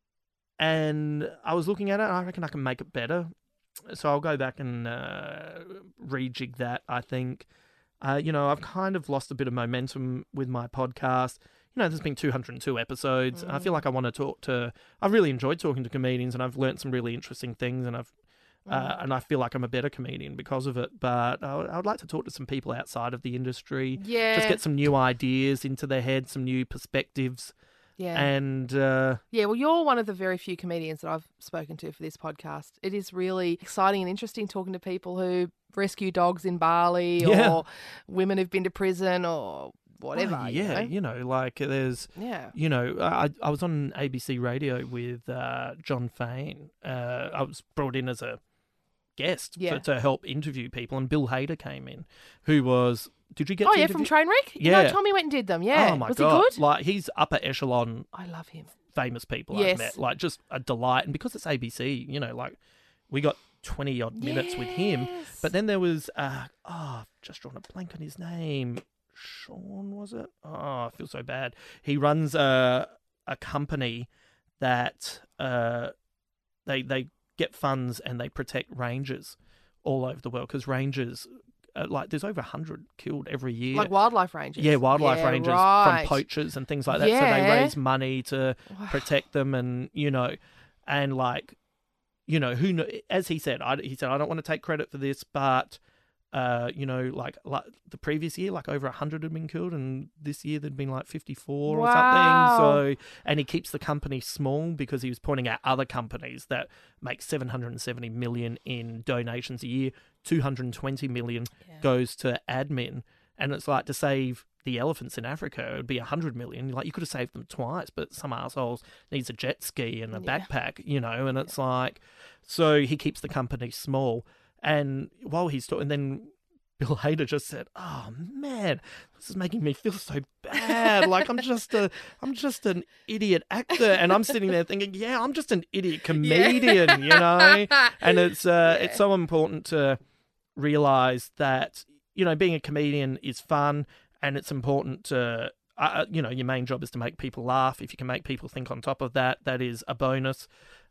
and I was looking at it, and I reckon I can make it better. So I'll go back and uh, rejig that, I think. Uh, you know, I've kind of lost a bit of momentum with my podcast. You know, there's been two hundred two episodes. Mm. I feel like I want to talk to... I've really enjoyed talking to comedians, and I've learnt some really interesting things, and I've uh, mm. and I feel like I'm a better comedian because of it. But I, I would like to talk to some people outside of the industry. Yeah. Just get some new ideas into their head, some new perspectives. Yeah. And uh, yeah, well, you're one of the very few comedians that I've spoken to for this podcast. It is really exciting and interesting talking to people who rescue dogs in Bali yeah. or women who've been to prison or whatever. Oh, yeah, you know? you know, like there's, yeah. you know, I I was on A B C Radio with uh, John Fain. Uh, I was brought in as a guest yeah. to, to help interview people, and Bill Hader came in, who was. Did you get? Oh to yeah, interview? from Trainwreck. Yeah, no, Tommy went and did them. Yeah. Oh my was god, he good? Like he's upper echelon. I love him. Famous people yes. I've met, like just a delight, and because it's A B C, you know, like we got twenty odd minutes yes. with him. But then there was, uh, oh, I've just drawn a blank on his name. Sean, was it? Oh, I feel so bad. He runs a a company that uh, they they get funds and they protect rangers all over the world, because rangers. Uh, like there's over a hundred killed every year. Like wildlife rangers. Yeah, wildlife yeah, rangers right. from poachers and things like that. Yeah. So they raise money to wow. protect them, and you know, and like, you know, who know, as he said, I, he said, I don't want to take credit for this, but uh, you know, like, like the previous year, like over a hundred had been killed, and this year there'd been like fifty-four wow. or something. So, and he keeps the company small because he was pointing out other companies that make seven hundred seventy million in donations a year. two hundred twenty million yeah. goes to admin, and it's like to save the elephants in Africa, it would be one hundred million. Like you could have saved them twice, but some assholes needs a jet ski and a yeah. backpack, you know, and it's yeah. like, so he keeps the company small. And while he's talking, then Bill Hader just said, "Oh man, this is making me feel so bad. Like I'm just a, I'm just an idiot actor." And I'm sitting there thinking, "Yeah, I'm just an idiot comedian," yeah. you know. And it's, uh, yeah. it's so important to realize that, you know, being a comedian is fun, and it's important to, uh, you know, your main job is to make people laugh. If you can make people think on top of that, that is a bonus.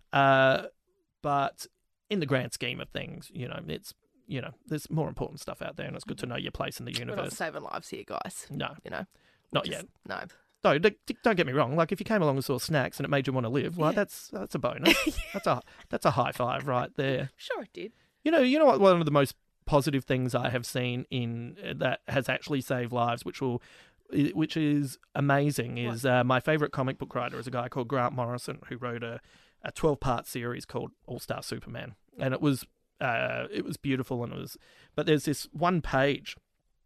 Uh, but in the grand scheme of things, you know, it's, you know, there's more important stuff out there, and it's good to know your place in the universe. We're not saving lives here, guys. No. You know? Not just, yet. No. No, don't get me wrong. Like, if you came along and saw snacks and it made you want to live, like, yeah. that's that's a bonus. yeah. That's a that's a high five right there. Sure it did. You know, you know what? One of the most positive things I have seen in uh, that has actually saved lives, which will, which is amazing, is uh, my favorite comic book writer is a guy called Grant Morrison, who wrote a a twelve part series called All Star Superman, and it was uh, it was beautiful, and it was. But there's this one page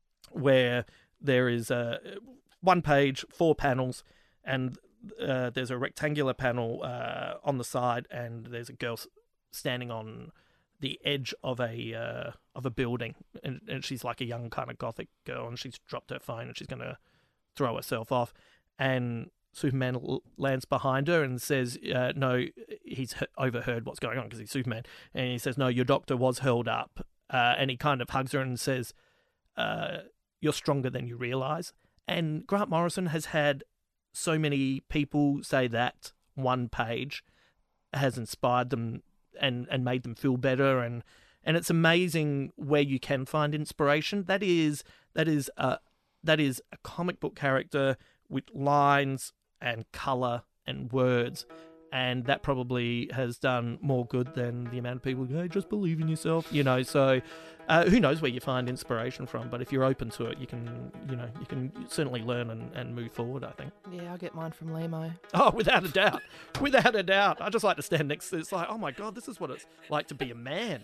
where there is a one page, four panels, and uh, there's a rectangular panel uh, on the side, and there's a girl standing on the edge of a uh, of a building, and, and she's like a young kind of gothic girl, and she's dropped her phone and she's going to throw herself off, and Superman l- lands behind her and says, uh, no, he's he- overheard what's going on because he's Superman, and he says, no, your doctor was held up, uh, and he kind of hugs her and says, uh, you're stronger than you realise. And Grant Morrison has had so many people say that one page has inspired them and, and made them feel better, and and it's amazing where you can find inspiration. That is that is a that is a comic book character with lines and colour and words, and that probably has done more good than the amount of people who go, hey, just believe in yourself, you know. So uh, who knows where you find inspiration from, but if you're open to it, you can, you know, you can certainly learn and, and move forward, I think. Yeah, I'll get mine from Lemo. Oh, without a doubt. Without a doubt. I just like to stand next to it. It's like, oh my God, this is what it's like to be a man.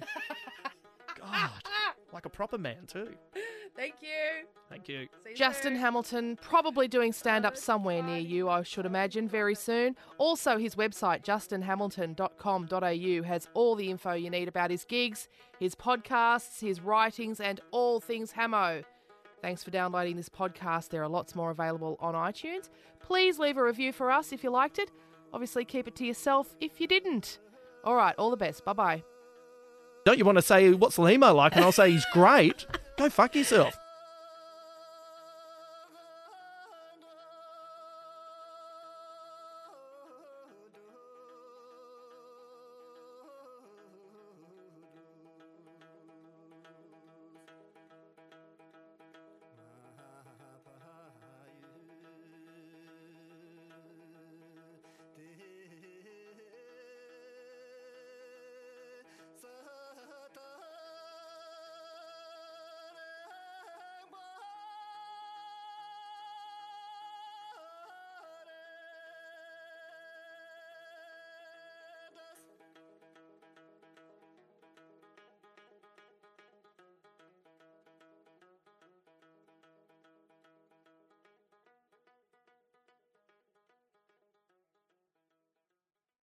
God, like a proper man too. Thank you. Thank you. Justin Hamilton, probably doing stand-up somewhere near you, I should imagine, very soon. Also, his website, justin hamilton dot com dot a u, has all the info you need about his gigs, his podcasts, his writings, and all things Hamo. Thanks for downloading this podcast. There are lots more available on iTunes. Please leave a review for us if you liked it. Obviously, keep it to yourself if you didn't. All right, all the best. Bye-bye. Don't you want to say, what's Lemo like? And I'll say he's great. Go fuck yourself.